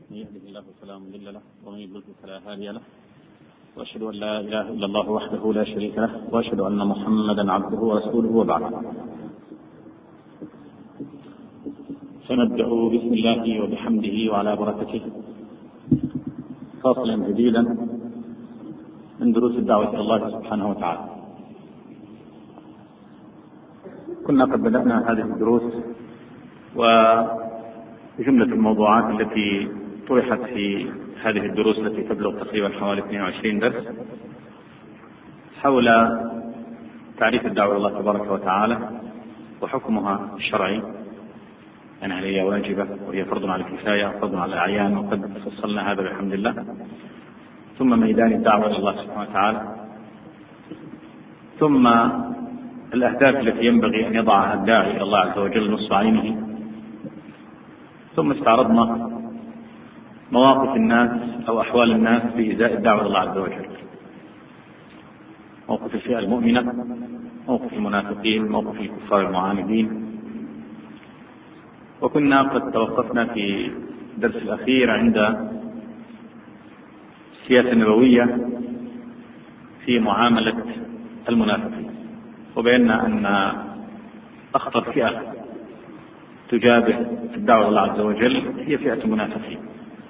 من يهده الله فلا مضل له ومن يضلل فلا هادي له، واشهد ان لا اله الا الله وحده لا شريك له، واشهد ان محمدا عبده ورسوله، وبعد. سنبدا بسم الله وبحمده وعلى بركته فاصلا جديدا من دروس الدعوه الى الله سبحانه وتعالى. كنا قد بدانا هذه الدروس وجمله الموضوعات التي طرحت في هذه الدروس التي تبلغ تقريبا حوالي 22 درس حول تعريف الدعوة إلى الله تبارك وتعالى وحكمها الشرعي، يعني هل هي واجبة وهي فرض على الكفاية، فرض على الأعيان، وقد فصلنا هذا بحمد الله. ثم ميدان الدعوة إلى الله سبحانه وتعالى، ثم الأهداف التي ينبغي أن يضعها الداعي إلى الله عز وجل نصب عينه. ثم استعرضنا مواقف الناس أو أحوال الناس في إزاء الدعوة إلى الله عز وجل، موقف الفئة المؤمنة، موقف المنافقين، موقف الكفار المعاندين. وكنا قد توقفنا في الدرس الأخير عند السياسة النبوية في معاملة المنافقين، وبينا أن أخطر فئة تجابه في الدعوة إلى الله عز وجل هي فئة المنافقين،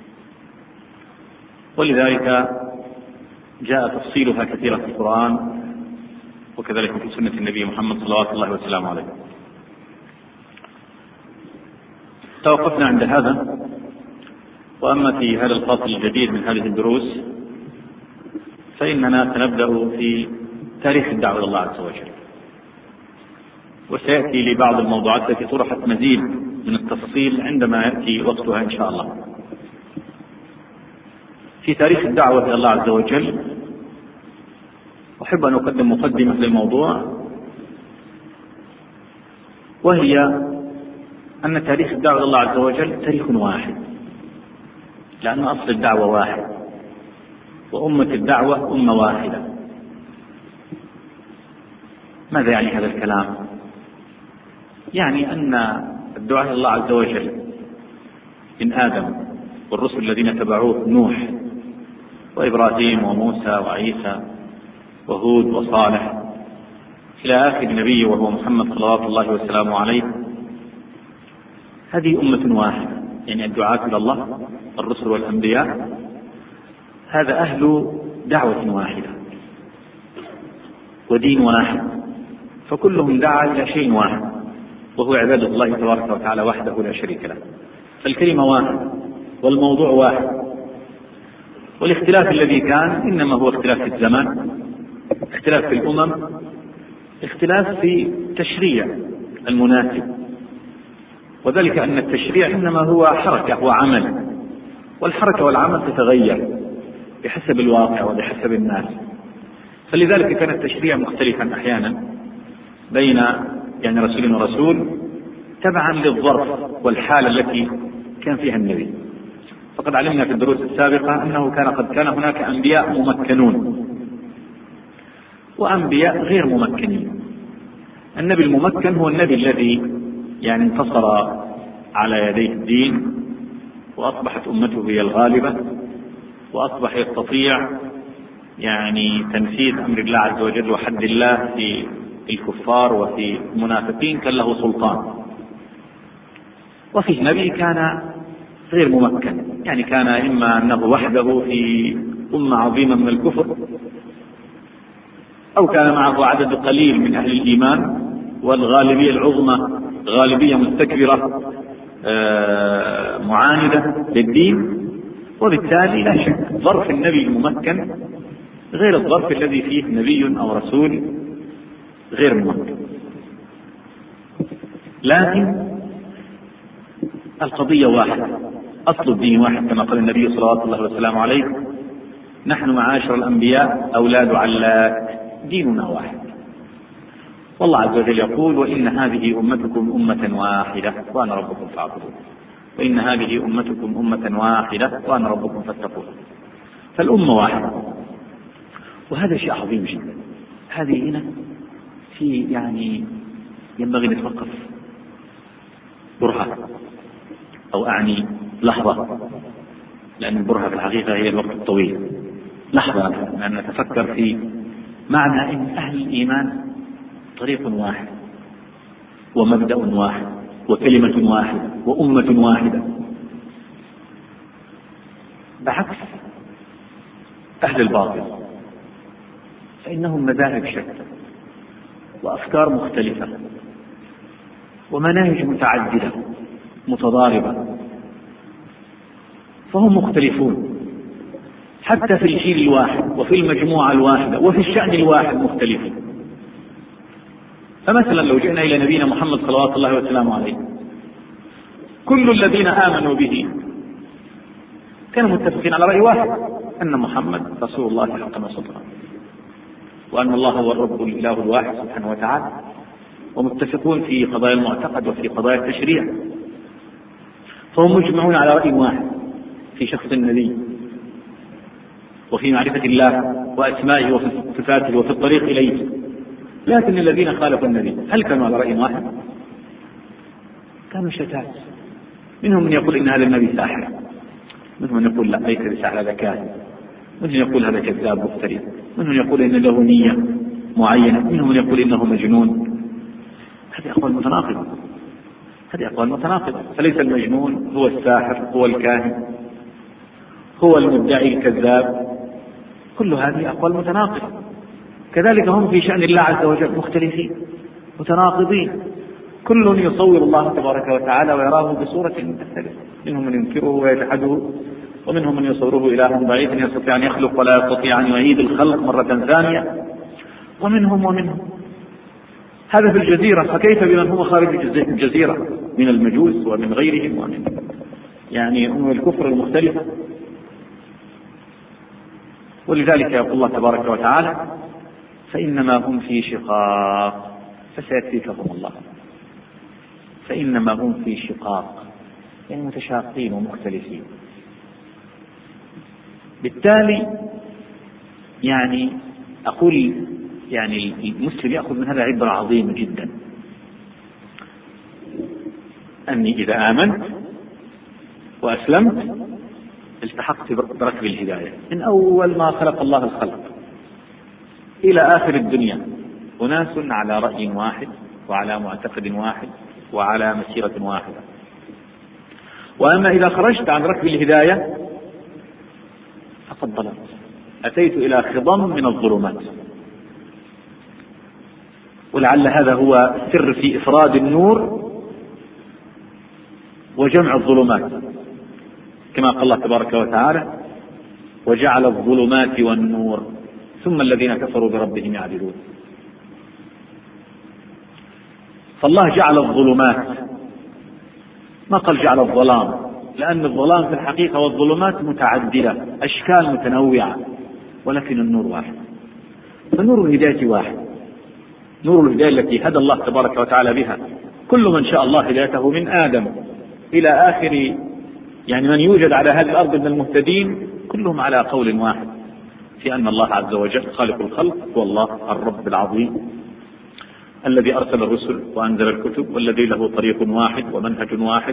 ولذلك جاء تفصيلها كثيرا في القرآن وكذلك في سنة النبي محمد صلوات الله وسلامه عليه. توقفنا عند هذا. وأما في هذا الفصل الجديد من هذه الدروس فإننا سنبدأ في تاريخ الدعوة إلى الله عز وجل، وسيأتي لبعض الموضوعات التي طرحت مزيد من التفصيل عندما يأتي وقتها إن شاء الله. في تاريخ الدعوة إلى الله عز وجل أحب أن أقدم مقدمة للموضوع، وهي أن تاريخ الدعوة إلى الله عز وجل تاريخ واحد، لأن أصل الدعوة واحد، وأمة الدعوة أمة واحدة. ماذا يعني هذا الكلام؟ يعني أن الدعاء إلى الله عز وجل من آدم والرسل الذين تبعوه نوح وإبراهيم وموسى وعيسى وهود وصالح إلى آخر نبي وهو محمد صلوات الله وسلامه عليه، هذه أمة واحدة. يعني الدعاة إلى الله الرسل والأنبياء هذا أهل دعوة واحدة ودين واحد، فكلهم دعا إلى شيء واحد وهو عبادة الله تبارك وتعالى وحده لا شريك له. فالكلمة واحد والموضوع واحد، والاختلاف الذي كان إنما هو اختلاف في الزمان، اختلاف في الأمم، اختلاف في تشريع المناسب، وذلك أن التشريع إنما هو حركة وعمل، والحركة والعمل تتغير بحسب الواقع وبحسب الناس. فلذلك كان التشريع مختلفا أحيانا بين يعني رسول ورسول تبعا للظرف والحالة التي كان فيها النبي. فقد علمنا في الدروس السابقة أنه قد كان هناك أنبياء ممكنون وأنبياء غير ممكنين. النبي الممكن هو النبي الذي يعني انتصر على يديه الدين، وأصبحت أمته هي الغالبة، وأصبح يستطيع يعني تنفيذ أمر الله عز وجل وحد الله في الكفار وفي المنافقين، كان له سلطان. وفي نبي كان غير ممكن، يعني كان إما أنه وحده في أمة عظيمة من الكفر، أو كان معه عدد قليل من أهل الإيمان، والغالبية العظمى غالبية مستكبرة معاندة للدين. وبالتالي لا شك ظرف النبي الممكن غير الظرف الذي فيه نبي أو رسول غير ممكن، لكن القضية واحدة، أصل الدين واحد، كما قال النبي صلى الله عليه وسلم عليه: نحن معاشر الأنبياء أولاد علات، ديننا واحد. والله عز وجل يقول: وإن هذه أمتكم أمة واحدة وأنا ربكم فاعبدون، وإن هذه أمتكم أمة واحدة وأنا ربكم فاتقون. فالأمة واحدة، وهذا شيء عظيم جدا. هذه هنا في يعني ينبغي نتوقف برهة، أو أعني لحظة لأن البرهة في الحقيقة هي الوقت الطويل. لحظة أن نتفكر في معنى أن أهل الإيمان طريق واحد ومبدأ واحد وكلمة واحدة وأمة واحدة، بعكس أهل الباطل فإنهم مذاهب شتى وأفكار مختلفة ومناهج متعددة متضاربة، فهم مختلفون حتى في الجيل الواحد وفي المجموعة الواحدة وفي الشأن الواحد مختلفين. فمثلا لو جئنا إلى نبينا محمد صلوات الله وسلامه عليه، كل الذين آمنوا به كانوا متفقين على رأي واحد، أن محمد رسول الله حقا وصدقا، وأن الله هو الرب الإله الواحد سبحانه وتعالى، ومتفقون في قضايا المعتقد وفي قضايا التشريع، فهم مجمعون على رأي واحد في شخص النبي وفي معرفة الله وأسمائه وفي صفاته وفي الطريق إليه. لكن الذين خالفوا النبي هل كانوا على رأي واحد؟ كانوا شتات، منهم من يقول إن هذا النبي ساحر، منهم من يقول لا ليس بساحر هذا كاهن، منهم يقول هذا كذاب مفتري، منهم يقول إن له نية معينة، منهم من يقول إنه مجنون. هذه أقوال متناقضة، هذه أقوال متناقضة. فليس المجنون هو الساحر هو الكاهن هو المدعي الكذاب، كل هذه أقوال متناقضة. كذلك هم في شأن الله عز وجل مختلفين متناقضين، كل يصور الله تبارك وتعالى ويراه بصورة مختلفة، منهم من ينكره ويجحده، ومنهم من يصوره إلها ضعيفا يستطيع أن يخلق ولا يستطيع أن يعيد الخلق مرة ثانية، ومنهم هذا في الجزيرة، فكيف بمن هو خارج الجزيرة من المجوس ومن غيرهم ومن أمم الكفر المختلفة. ولذلك يقول الله تبارك وتعالى فإنما هم في شقاق فسيكفيكهم الله. فإنما هم في شقاق يعني متشاقين ومختلفين. بالتالي أقول المسلم يأخذ من هذا عبرة عظيمة جدا، أني إذا آمنت وأسلمت التحقت بركب الهداية من أول ما خلق الله الخلق إلى آخر الدنيا، أناس على رأي واحد وعلى معتقد واحد وعلى مسيرة واحدة. وأما إذا خرجت عن ركب الهداية فقد ضللت، أتيت إلى خضم من الظلمات. ولعل هذا هو السر في إفراد النور وجمع الظلمات، كما قال الله تبارك وتعالى وجعل الظلمات والنور ثم الذين كفروا بربهم يعدلون. فالله جعل الظلمات، ما قال جعل الظلام، لأن الظلام في الحقيقة والظلمات متعددة أشكال متنوعة، ولكن النور واحد. فنور الهداية واحد، نور الهداية التي هدى الله تبارك وتعالى بها كل من شاء الله هدايته من آدم إلى آخر من يوجد على هذه الأرض من المهتدين، كلهم على قول واحد في أن الله عز وجل خالق الخلق هو الله الرب العظيم الذي أرسل الرسل وأنزل الكتب، والذي له طريق واحد ومنهج واحد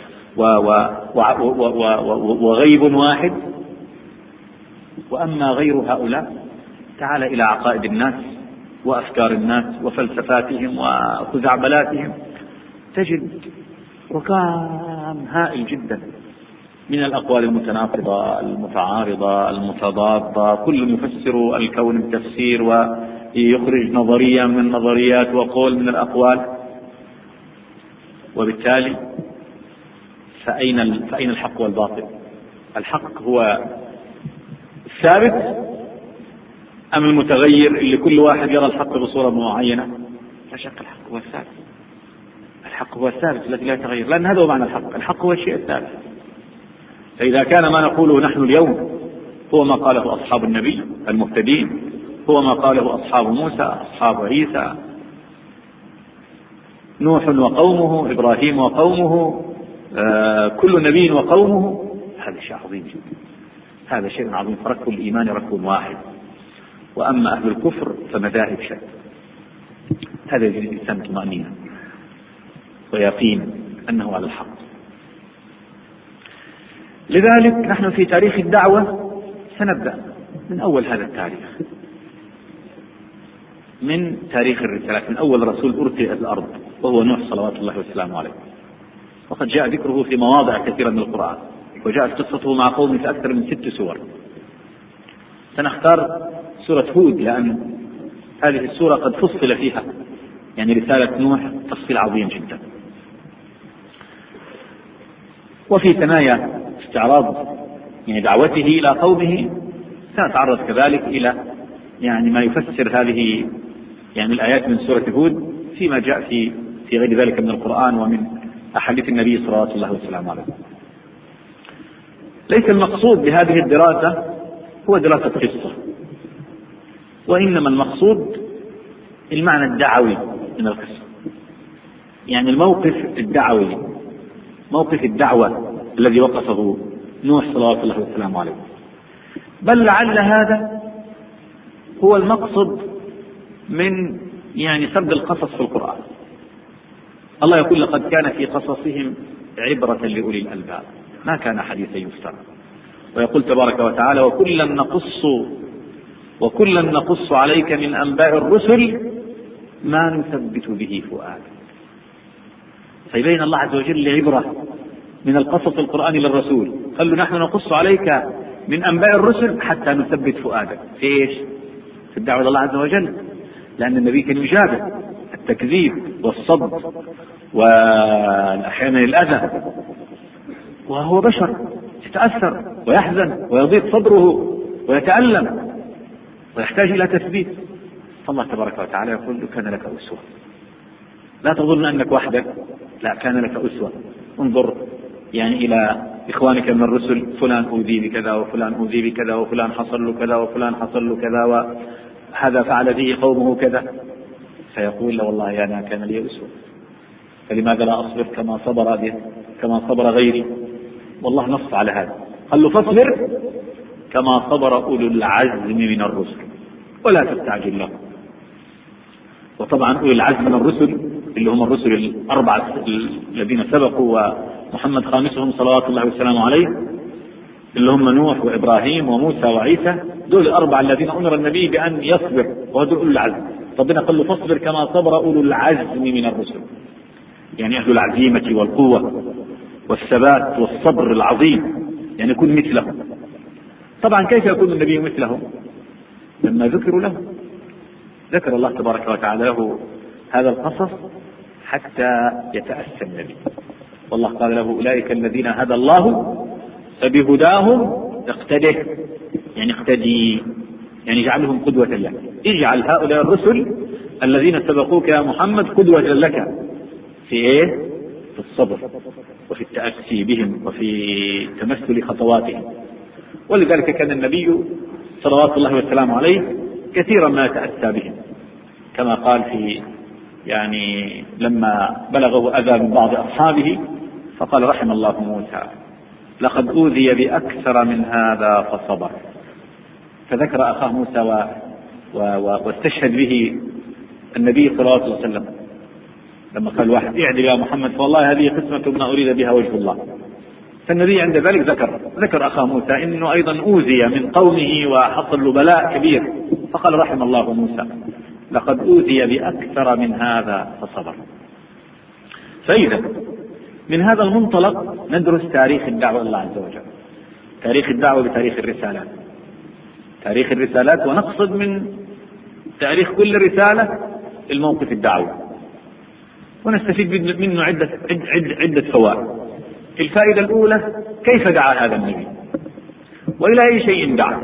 وغيب واحد. وأما غير هؤلاء تعال إلى عقائد الناس وأفكار الناس وفلسفاتهم وخزعبلاتهم، تجد ركام هائل جدا من الأقوال المتناقضة المتعارضة المتضادة، كل يفسر الكون بتفسير ويخرج نظرية من النظريات وقول من الأقوال. وبالتالي فأين الحق والباطل؟ الحق هو الثابت أم المتغير اللي كل واحد يرى الحق بصورة معينة؟ لا شك الحق هو الثابت، الحق هو الثابت الذي لا يتغير، لأن هذا هو معنى الحق، الحق هو الشيء الثابت. فإذا كان ما نقوله نحن اليوم هو ما قاله أصحاب النبي المهتدين، هو ما قاله أصحاب موسى أصحاب عيسى نوح وقومه إبراهيم وقومه كل نبي وقومه، هذا شيء عظيم جدا، هذا شيء عظيم. فركب الإيمان ركب واحد، وأما أهل الكفر فمذاهب شتى. هذا يجعل الإنسان طمأنينة ويقين أنه على الحق. لذلك نحن في تاريخ الدعوة سنبدأ من أول هذا التاريخ، من تاريخ الرسالات، من أول رسول أرسل إلى الأرض وهو نوح صلوات الله وسلامه عليه، وقد جاء ذكره في مواضع كثيرة من القرآن، وجاءت قصته مع قومه في أكثر من 6 سور. سنختار سورة هود لأن هذه السورة قد فصل فيها يعني رسالة نوح تفصيل عظيم جدا. وفي ثنايا استعراض يعني دعوته إلى قومه سنتعرض كذلك إلى يعني ما يفسر هذه يعني الآيات من سورة هود فيما جاء في غير ذلك من القرآن ومن أحاديث النبي صلى الله عليه وسلم. ليس المقصود بهذه الدراسة هو دراسة قصة، وإنما المقصود المعنى الدعوي من القصة، يعني الموقف الدعوي، موقف الدعوة الذي وقفه نوح صلى الله عليه وسلم عليه. بل لعل هذا هو المقصد من يعني سرد القصص في القرآن. الله يقول لقد كان في قصصهم عبرة لأولي الألباب ما كان حديثا يفترى. ويقول تبارك وتعالى وكلا نقص عليك من أنباء الرسل ما نثبت به فؤادك. فيبين الله عز وجل عبرة من القصص القرآني للرسول، قال له نحن نقص عليك من أنباء الرسل حتى نثبت فؤادك. في إيش؟ في الدعوة إلى الله عز وجل، لأن النبي كان يجابه التكذيب والصد وأحيانا الأذى، وهو بشر يتأثر ويحزن ويضيق صدره ويتألم ويحتاج إلى تثبيت. فالله تبارك وتعالى يقول له كان لك أسوة، لا تظن أنك وحدك، لا كان لك أسوة. انظر يعني إلى إخوانك من الرسل، فلان أوذي بكذا وفلان أوذي بكذا وفلان حصل له كذا وفلان حصل له كذا وهذا فعل به قومه كذا، فيقول لا والله أنا كان لي أسوة، فلماذا لا أصبر كما صبر غيري؟ والله نص على هذا، قال له فاصبر كما صبر أولو العزم من الرسل ولا تستعجل لهم. وطبعا أولي العزم من الرسل اللي هم الرسل الأربعة الذين سبقوا ومحمد خامسهم صلوات الله وسلامه عليه، اللي هم نوح وإبراهيم وموسى وعيسى، دول الأربعة الذين أمر النبي بأن يصبر، وهذول أولو العزم. ربنا قال له فاصبر كما صبر أولو العزم من الرسل، يعني أهل العزيمة والقوة والثبات والصبر العظيم، يعني يكون مثلهم. طبعا كيف يكون النبي مثلهم؟ لما ذكروا له، ذكر الله تبارك وتعالى له هذا القصص حتى يتأسى النبي، والله قال له أولئك الذين هدى الله فبهداهم اقتده، يعني اقتدي، يعني اجعلهم قدوة لك، اجعل هؤلاء الرسل الذين سبقوك يا محمد قدوة لك في ايه؟ في الصبر وفي التأسي بهم وفي تمثل خطواتهم. ولذلك كان النبي صلوات الله وسلامه عليه كثيرا ما يتأسى بهم، كما قال في يعني لما بلغه أذى من بعض أصحابه فقال رحم الله موسى لقد أوذي بأكثر من هذا فصبر. فذكر أخاه موسى واستشهد به النبي صلى الله عليه وسلم لما قال واحد اعدل يا محمد فوالله هذه قسمة ما أريد بها وجه الله. فالنبي عند ذلك ذكر أخاه موسى إنه أيضا أوذي من قومه وحصل له بلاء كبير، فقال رحم الله موسى لقد أوذي بأكثر من هذا فصبر. فإذا من هذا المنطلق ندرس تاريخ الدعوة الله عز وجل، تاريخ الدعوة بتاريخ الرسالات، تاريخ الرسالات، ونقصد من تاريخ كل رسالة الموقف الدعوي، ونستفيد منه عدة فوائد. الفائدة الأولى كيف دعا هذا النبي وإلى أي شيء دعا،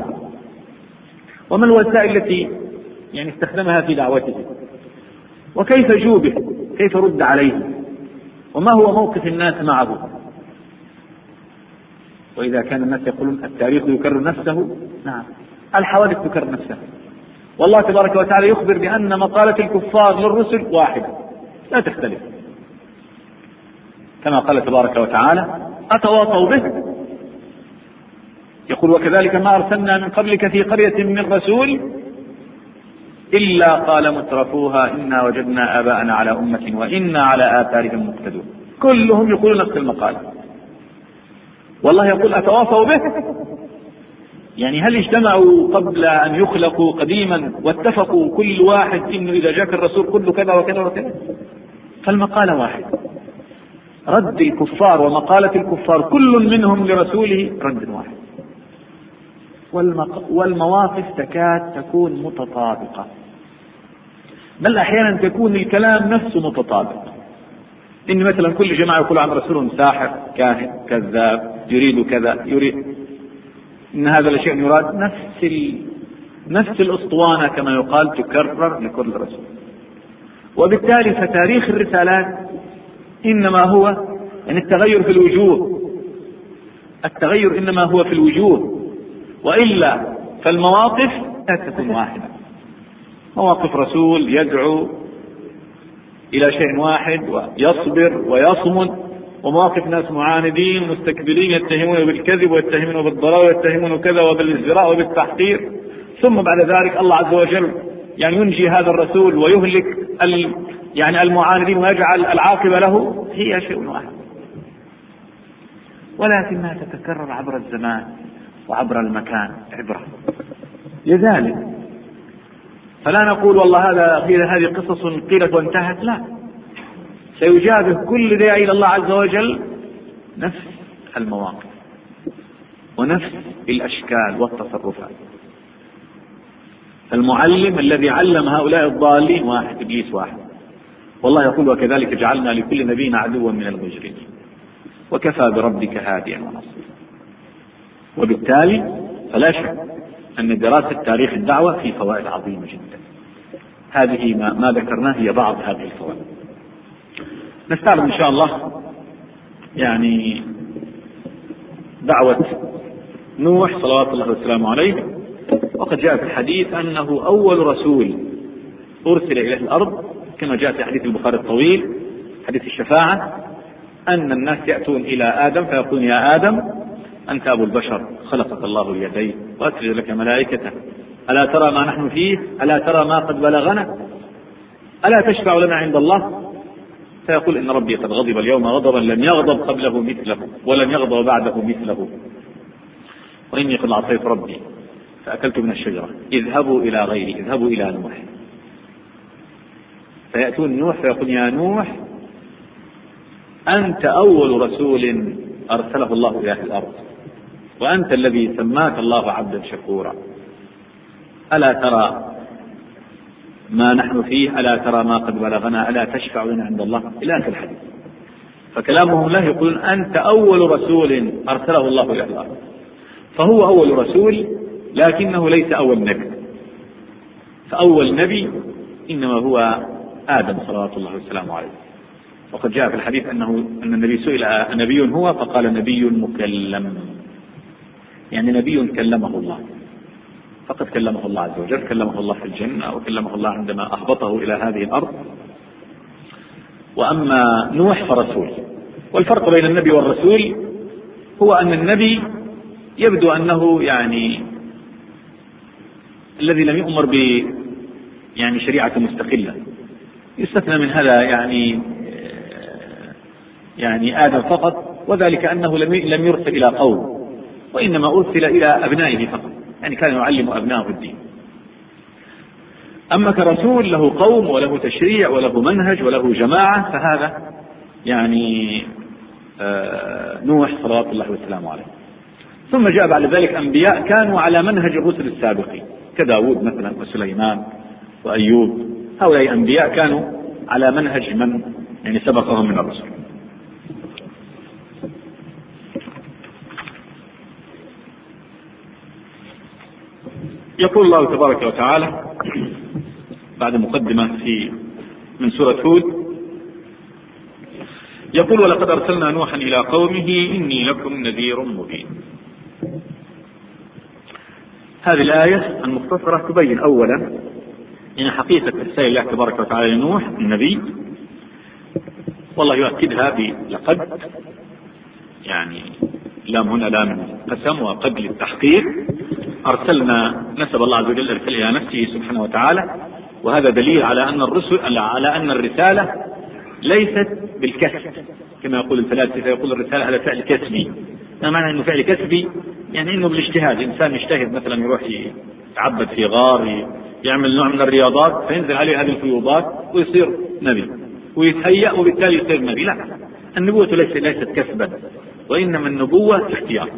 وما الوسائل التي يعني استخدمها في دعوته، وكيف جوبه، كيف رد عليه، وما هو موقف الناس معه. وإذا كان الناس يقولون التاريخ يكرر نفسه، نعم الحوادث تكرر نفسها، والله تبارك وتعالى يخبر بأن مقالة الكفار للرسل واحدة لا تختلف، كما قال تبارك وتعالى أتواصوا به. يقول وكذلك ما أرسلنا من قبلك في قرية من رسول إلا قال مترفوها إنا وجدنا آباءنا على أمة وإنا على آثارهم مقتدون. كلهم يقولون نفس المقال. والله يقول أتواصوا به؟ يعني هل اجتمعوا قبل أن يخلقوا قديما واتفقوا كل واحد إنه إذا جاك الرسول كله كذا وكذا وكذا؟ فالمقالة واحد، رد الكفار ومقالة الكفار كل منهم لرسوله رد واحد، والمواقف تكاد تكون متطابقة، بل أحيانا تكون الكلام نفسه متطابق. إن مثلا كل جماعة يقول عن رسولهم ساحر كاهن كذاب يريد كذا يريد إن هذا الشيء يراد، نفس الأسطوانة كما يقال تكرر لكل رسول. وبالتالي فتاريخ الرسالات إنما هو يعني التغير في الوجوه، التغير إنما هو في الوجوه، وإلا فالمواقف لا تكون واحدة. مواقف رسول يدعو إلى شيء واحد ويصبر ويصمد، ومواقف ناس معاندين مستكبرين يتهمون بالكذب ويتهمون بالضلال ويتهمون كذا وبالازدراء وبالتحقير، ثم بعد ذلك الله عز وجل يعني ينجي هذا الرسول ويهلك يعني المعاندين ويجعل العاقبة له، هي شيء واحد، ولكنها تتكرر عبر الزمان وعبر المكان عبرة. لذلك فلا نقول والله هذه قصص قيلت وانتهت، لا، سيجابه كل داعي إلى الله عز وجل نفس المواقف ونفس الأشكال والتصرفات. المعلم الذي علم هؤلاء الضالين واحد، إبليس واحد، والله يقول وكذلك جعلنا لكل نبي عدوا من المجرمين وكفى بربك هاديا ونصيرا. وبالتالي فلا شك أن دراسة تاريخ الدعوة في فوائد عظيمة جدا. هذه ما ذكرناه هي بعض هذه الفوائد. نستعرض إن شاء الله يعني دعوة نوح صلوات الله وسلامه عليه. وقد جاء في الحديث أنه أول رسول أرسل إلى الأرض، كما جاء في حديث البخاري الطويل حديث الشفاعة، أن الناس يأتون إلى آدم فيقولون يا آدم أنت أبو البشر، خلقك الله اليدين وأسجد لك ملائكته، ألا ترى ما نحن فيه؟ ألا ترى ما قد بلغنا؟ ألا تشفع لنا عند الله؟ فيقول إن ربي قد غضب اليوم غضبا لم يغضب قبله مثله ولن يغضب بعده مثله، وإني قد عصيت ربي فأكلت من الشجرة، اذهبوا إلى غيري، اذهبوا إلى نوح. فيأتون نوح فيقول يا نوح أنت أول رسول أرسله الله إلى الأرض، وأنت الذي سماك الله عبدا شكورا، ألا ترى ما نحن فيه؟ ألا ترى ما قد بلغنا؟ ألا تشفع لنا عند الله؟ إلى آخر الحديث. فكلامهم له يقولون أنت أول رسول أرسله الله إلى الأرض، فهو أول رسول لكنه ليس أول نبي، فأول نبي إنما هو آدم صلوات الله وسلامه عليه. وقد جاء في الحديث أن النبي سئل نبي هو فقال نبي مكلم، يعني نبي كلمه الله، فقد كلمه الله عز وجل، كلمه الله في الجنة وكلمه الله عندما أهبطه إلى هذه الأرض. وأما نوح فرسول. والفرق بين النبي والرسول هو أن النبي يبدو أنه يعني الذي لم يؤمر يعني شريعة مستقلة، يستثنى من هذا يعني آدم فقط، وذلك أنه لم يرسل إلى قوم، وإنما أرسل إلى أبنائه فقط، يعني كان يعلم أبنائه الدين. أما كرسول له قوم وله تشريع وله منهج وله جماعة، فهذا يعني نوح صلوات الله وسلامه عليه. ثم جاء بعد ذلك أنبياء كانوا على منهج الرسل السابقين كداود مثلا وسليمان وأيوب، هؤلاء أنبياء كانوا على منهج من يعني سبقهم من الرسل. يقول الله تبارك وتعالى بعد مقدمة من سورة هود، يقول ولقد أرسلنا نوحا إلى قومه إني لكم نذير مبين. هذه الآية المختصرة تبين أولا إن حقيقة إرسال الله تبارك وتعالى لنوح النبي، والله يؤكدها بلقد، يعني لام هنا لام قسم وقد للتحقيق. أرسلنا، نسب الله عز وجل الرسالة إلى نفسه سبحانه وتعالى، وهذا دليل على أن الرسالة ليست بالكسب كما يقول الفلاسفة، يقول الرسالة هذا فعل كسبي، ما معنى أنه فعل كسبي؟ يعني أنه بالاجتهاد، إنسان يجتهد مثلا يروح يتعبد في غار، يعمل نوع من الرياضات فينزل عليه هذه الفيوضات ويصير نبي ويتهيأ وبالتالي يصير نبي. لا، النبوة ليست كسبا، وإنما النبوة اختيار،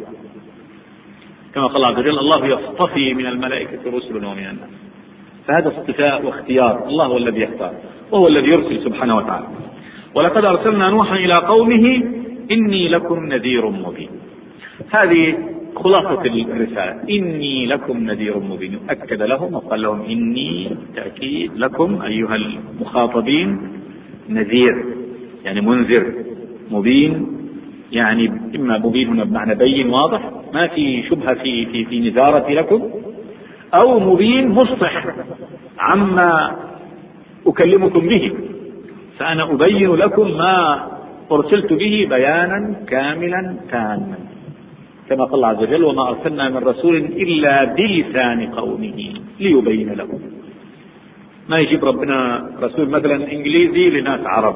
كما قال عز وجل: الله يصطفي من الملائكة رسلا ومن الناس. فهذا اصطفاء واختيار، الله هو الذي يختار وهو الذي يرسل سبحانه وتعالى. ولقد أرسلنا نوحا إلى قومه إني لكم نذير مبين. هذه خلاصة الرسالة، إني لكم نذير مبين. أكد لهم وقال لهم: إني تأكيد لكم أيها المخاطبين نذير، يعني منذر، مبين يعني إما مبين هنا بمعنى بين واضح ما في شبهة في نذارتي لكم، أو مبين مصلح عما أكلمكم به، فأنا أبين لكم ما أرسلت به بيانا كاملا تاما، كما قال الله عز وجل: وما أرسلنا من رسول إلا بلسان قومه ليبين لهم. ما يجيب ربنا رسول مثلا إنجليزي لناس عرب،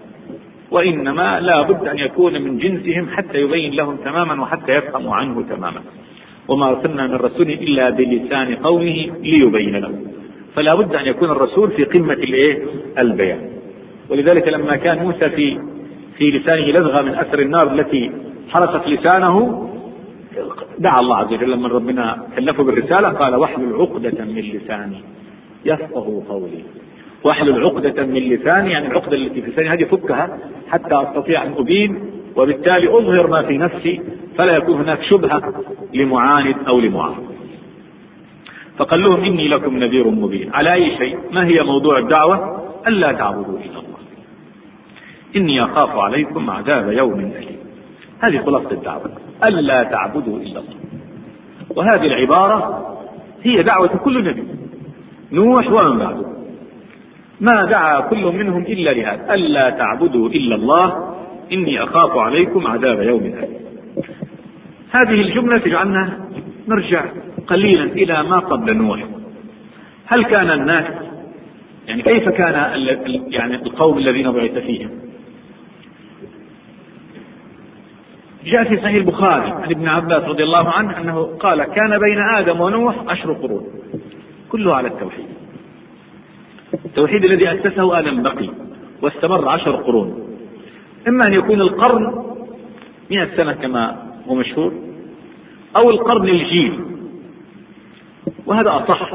وإنما لا بد أن يكون من جنسهم حتى يبين لهم تماما وحتى يفهموا عنه تماما. وما أرسلنا من رسول إلا بلسان قومه ليبين لهم، فلا بد أن يكون الرسول في قمة البيان. ولذلك لما كان موسى في لسانه لدغة من أثر النار التي حرقت لسانه، دعا الله عز وجل لما ربنا كلفه بالرسالة قال: واحلل عقدة من لساني يفقهوا قولي. واحلل عقدة من لساني، يعني العقدة التي في لساني هذه فكها حتى أستطيع أن أبين، وبالتالي أظهر ما في نفسي فلا يكون هناك شبهة لمعاند أو لمعارض. فقال لهم: إني لكم نذير مبين. على أي شيء؟ ما هي موضوع الدعوة؟ ألا تعبدوا إلا الله، إني أخاف عليكم عذاب يوم أليم. هذه خلاصة الدعوة، ألا تعبدوا إلا الله. وهذه العبارة هي دعوة كل نبي، نوح ومن بعده، ما دعا كل منهم إلا لهذا: ألا تعبدوا إلا الله إني أخاف عليكم عذاب يوم أليم. هذه الجملة تجعلنا نرجع قليلا إلى ما قبل نوح. هل كان الناس، يعني كيف كان يعني القوم الذين بعث فيهم؟ جاء في صحيح البخاري عن ابن عباس رضي الله عنه أنه قال: كان بين آدم ونوح 10 قرون كلها على التوحيد. التوحيد الذي أسسه آدم بقي واستمر 10 قرون، إما أن يكون القرن 100 سنة كما هو مشهور، أو القرن الجيل، وهذا أصح.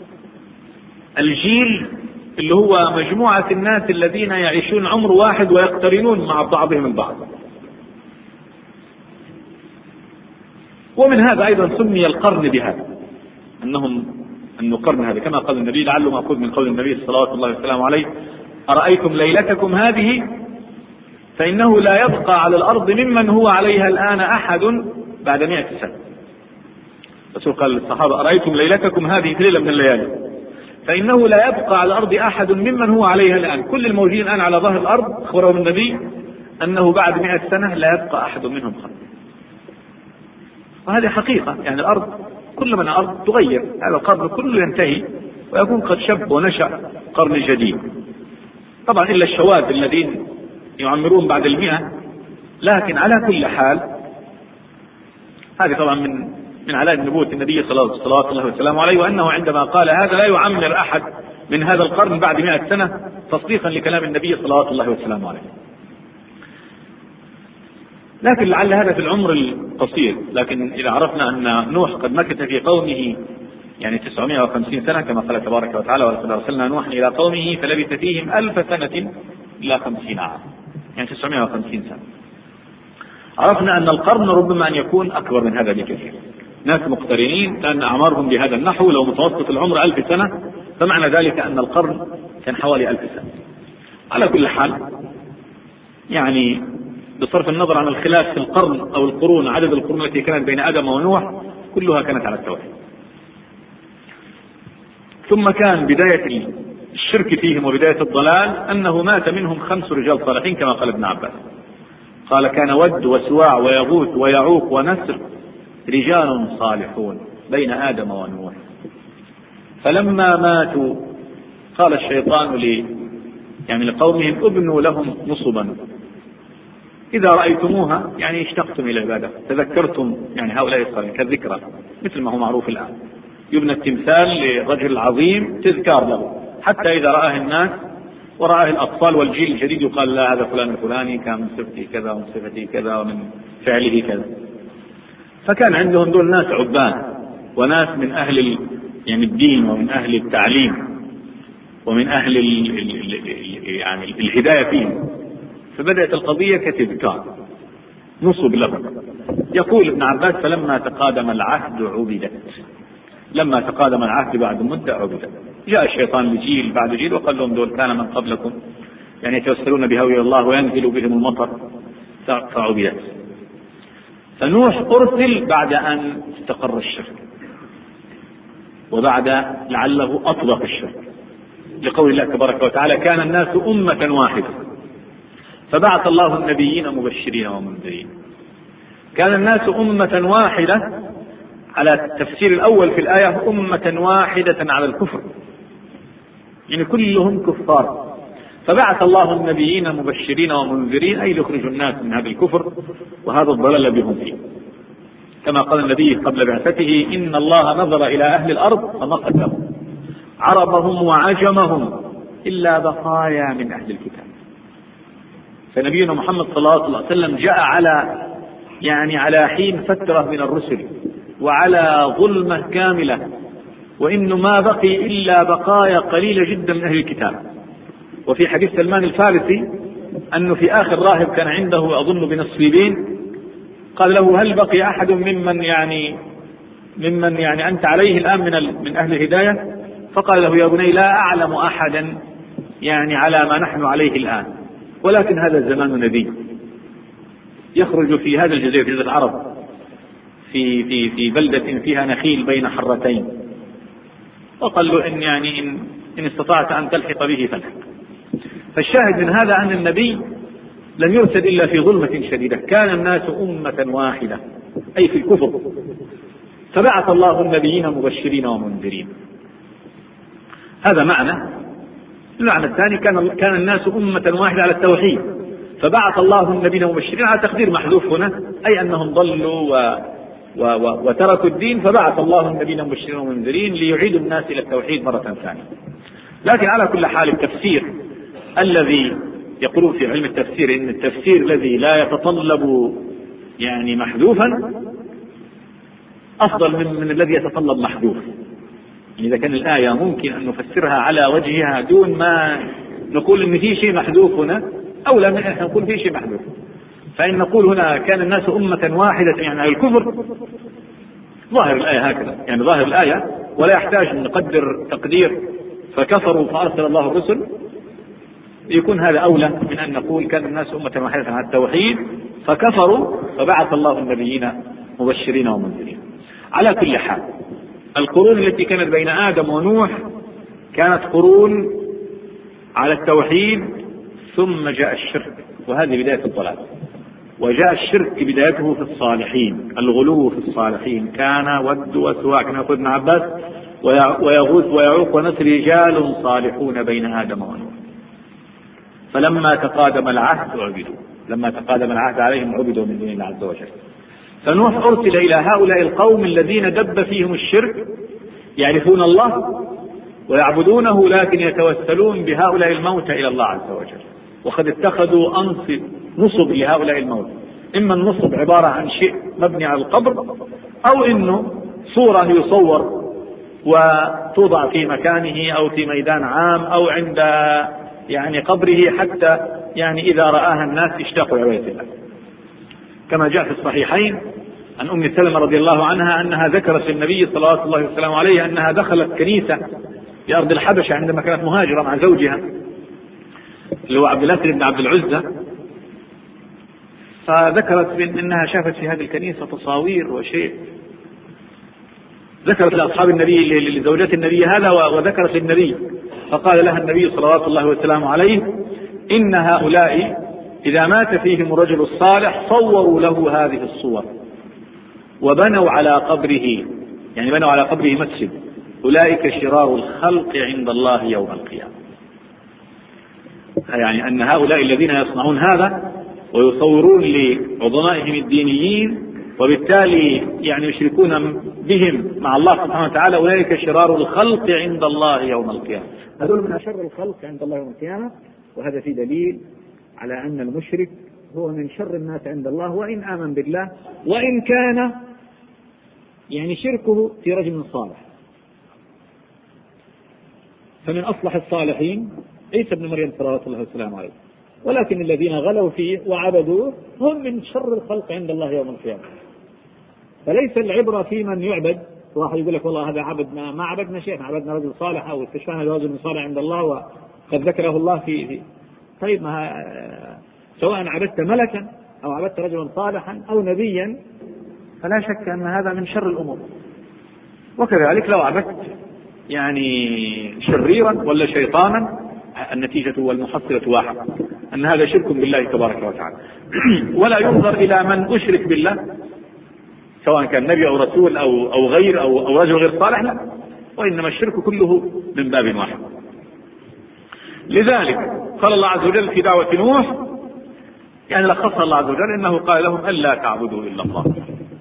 الجيل اللي هو مجموعة الناس الذين يعيشون عمر واحد ويقترنون مع بعضهم البعض. ومن هذا أيضا سمي القرن بهذا، أنه قرن هذا، كما قال النبي، لعله مأخوذ من قول النبي صلى الله عليه وسلم عليه: أرأيتم ليلتكم هذه فإنه لا يبقى على الأرض ممن هو عليها الآن أحد بعد 100 سنة. الرسول قال للصحابة: أرأيتم ليلتكم هذه في ليلة من الليالي فإنه لا يبقى على الأرض أحد ممن هو عليها الآن. كل الموجودين الآن على ظهر الأرض، أخبرهم النبي أنه بعد 100 سنة لا يبقى أحد منهم خلق. وهذه حقيقة، يعني الأرض كل من الأرض تغير، هذا القرن كله ينتهي ويكون قد شب ونشأ قرن جديد، طبعا إلا الشواذ الذين يعمرون بعد 100. لكن على كل حال هذه طبعا من علائم نبوة النبي صلى الله عليه وسلم عليه، وأنه عندما قال هذا لا يعمر أحد من هذا القرن بعد 100 سنة تصديقا لكلام النبي صلى الله عليه وسلم عليه. لكن لعل هذا في العمر القصير، لكن إذا عرفنا أن نوح قد مكث في قومه يعني 950 سنة كما قال تبارك وتعالى: ولقد أرسلنا نوحا إلى قومه فلبث فيهم 1000 سنة إلى 50 عام، يعني 950 سنة. عرفنا أن القرن ربما أن يكون أكبر من هذا بكثير، ناس مقترنين لأن أعمارهم بهذا النحو، لو متوسط العمر 1000 سنة فمعنى ذلك أن القرن كان حوالي 1000 سنة. على كل حال يعني بصرف النظر عن الخلاف في القرن أو القرون، عدد القرون التي كانت بين آدم ونوح كلها كانت على التوحيد. ثم كان بداية الشرك فيهم وبداية الضلال أنه مات منهم 5 رجال صالحين كما قال ابن عباس، قال: كان ود وسواع ويغوث ويعوق ونسر رجال صالحون بين آدم ونوح، فلما ماتوا قال الشيطان لقومهم: ابنوا لهم نصبا إذا رأيتموها يعني اشتقتم إلى العبادة، تذكرتم يعني هؤلاء الصالحين كالذكرى، مثل ما هو معروف الآن يبنى التمثال لرجل عظيم تذكار له، حتى إذا رآه الناس ورآه الأطفال والجيل الجديد يقال لا هذا فلان الفلاني كان من صفته كذا ومن صفته كذا ومن فعله كذا. فكان عندهم دول ناس عباد وناس من أهل يعني الدين ومن أهل التعليم ومن أهل يعني الهداية فيهم، فبدأت القضية كتذكار نصب له. يقول ابن عباس فلما تقادم العهد عبدت، لما تقادم العهد بعد مدة عبدت. جاء الشيطان لجيل بعد جيل وقال لهم دول كان من قبلكم يعني يتوسلون بها إلى الله وينزل بهم المطر فعبدت. فنوح أرسل بعد أن استقر الشرك وبعد لعله أطلق الشرك، لقول الله تبارك وتعالى كان الناس أمة واحدة فبعث الله النبيين مبشرين ومنذرين. كان الناس أمة واحدة على التفسير الأول في الآية أمة واحدة على الكفر، يعني كلهم كفار، فبعث الله النبيين مبشرين ومنذرين أي ليخرجوا الناس من هذا الكفر وهذا الضلال الذي هم فيه. كما قال النبي قبل بعثته إن الله نظر إلى أهل الأرض فمقتهم عربهم وعجمهم إلا بقايا من أهل الكتاب. فنبينا محمد صلى الله عليه وسلم جاء على حين فترة من الرسل وعلى ظلمة كاملة، وإنه ما بقي إلا بقايا قليلة جدا من أهل الكتاب. وفي حديث سلمان الفارسي أنه في آخر راهب كان عنده أظن بنصيبين قال له هل بقي أحد ممن يعني أنت عليه الآن من أهل الهداية؟ فقال له يا بني لا أعلم أحدا يعني على ما نحن عليه الآن، ولكن هذا الزمان نبي يخرج في هذا الجزيرة في العرب في بلدة فيها نخيل بين حرتين، وقال له إن استطعت أن تلحق به فالحق. فالشاهد من هذا أن النبي لم يرسل إلا في ظلمة شديدة، كان الناس أمة واحدة أي في الكفر، فبعث الله النبيين مبشرين ومنذرين. هذا معنى. المعنى الثاني كان الناس أمة واحدة على التوحيد، فبعث الله النبيين مبشرين على تقدير محذوف هنا أي أنهم ضلوا وتركوا الدين، فبعث الله النبيين مبشرين ومنذرين ليعيدوا الناس إلى التوحيد مرة ثانية. لكن على كل حال التفسير الذي يقولون في علم التفسير إن التفسير الذي لا يتطلب يعني محذوفا أفضل من الذي يتطلب محذوف. إذا كان الآية ممكن أن نفسرها على وجهها دون ما نقول إن في شيء محذوف هنا، أولى من أن نقول في شيء محذوف. فإن نقول هنا كان الناس أمة واحدة يعني على الكفر، ظاهر الآية هكذا، يعني ظاهر الآية ولا يحتاج أن نقدر تقدير فكفروا فأرسل الله الرسل، يكون هذا أولى من أن نقول كان الناس أمة واحدة على التوحيد فكفروا فبعث الله النبيين مبشرين ومنذرين. على كل حال القرون التي كانت بين آدم ونوح كانت قرون على التوحيد، ثم جاء الشرك، وهذه بداية الضلال. وجاء الشرك بدايته في الصالحين، الغلو في الصالحين، كان ود وسواع كما يقول ابن عباس ويغوث ويعوق ونسر رجال صالحون بين آدم ونوح. فلما تقادم العهد عبدوا، لما تقادم العهد عليهم عبدوا من دون الله عز وجل. فنوح أرسل إلى هؤلاء القوم الذين دب فيهم الشرك، يعرفون الله ويعبدونه لكن يتوسلون بهؤلاء الموتى إلى الله عز وجل، وقد اتخذوا نصب لهؤلاء الموتى، إما النصب عبارة عن شيء مبني على القبر، أو إنه صورة يصور وتوضع في مكانه أو في ميدان عام أو عند يعني قبره، حتى يعني إذا رآها الناس اشتاقوا عبادة الله. كما جاء في الصحيحين عن أم سلمة رضي الله عنها أنها ذكرت للنبي صلى الله عليه وسلم عليه أنها دخلت كنيسة في أرض الحبشة عندما كانت مهاجرة مع زوجها اللي هو عبد الله بن عبد العزة، فذكرت أنها شافت في هذه الكنيسة تصاوير وشيء، ذكرت لأصحاب النبي لزوجات النبي هذا وذكرت للنبي، فقال لها النبي صلى الله عليه وسلم عليه إن هؤلاء إذا مات فيهم الرجل الصالح صوروا له هذه الصور وبنوا على قبره، يعني بنوا على قبره مسجد، أولئك شرار الخلق عند الله يوم القيامة. يعني أن هؤلاء الذين يصنعون هذا ويصورون لعظمائهم الدينيين، وبالتالي يعني يشركون بهم مع الله سبحانه وتعالى، أولئك شرار الخلق عند الله يوم القيامة. هذول من أشر الخلق عند الله يوم القيامة. وهذا في دليل على أن المشرك هو من شر الناس عند الله، وإن آمن بالله، وإن كان يعني شركه في رجل صالح. فمن أصلح الصالحين عيسى بن مريم صلوات الله وسلامه عليه، ولكن الذين غلوا فيه وعبدوه هم من شر الخلق عند الله يوم القيامة. فليس العبرة في من يعبد. واحد يقول لك والله هذا عبدنا، ما عبدنا شيء، عبدنا رجل صالح أو استشفعنا برجل صالح عند الله وقد ذكره الله في طيب، ما سواء عبدت ملكا أو عبدت رجلا صالحا أو نبيا فلا شك أن هذا من شر الأمور. وكذلك لو عبدت يعني شريرا ولا شيطانا، النتيجة والمحصلة واحد، أن هذا شرك بالله تبارك وتعالى. ولا ينظر إلى من أشرك بالله سواء كان نبي أو رسول أو غير أو رجل غير صالح، لا، وإنما الشرك كله من باب واحد. لذلك قال الله عز وجل في دعوة نوح، يعني لخصها الله عز وجل إنه قال لهم ألا تعبدوا إلا الله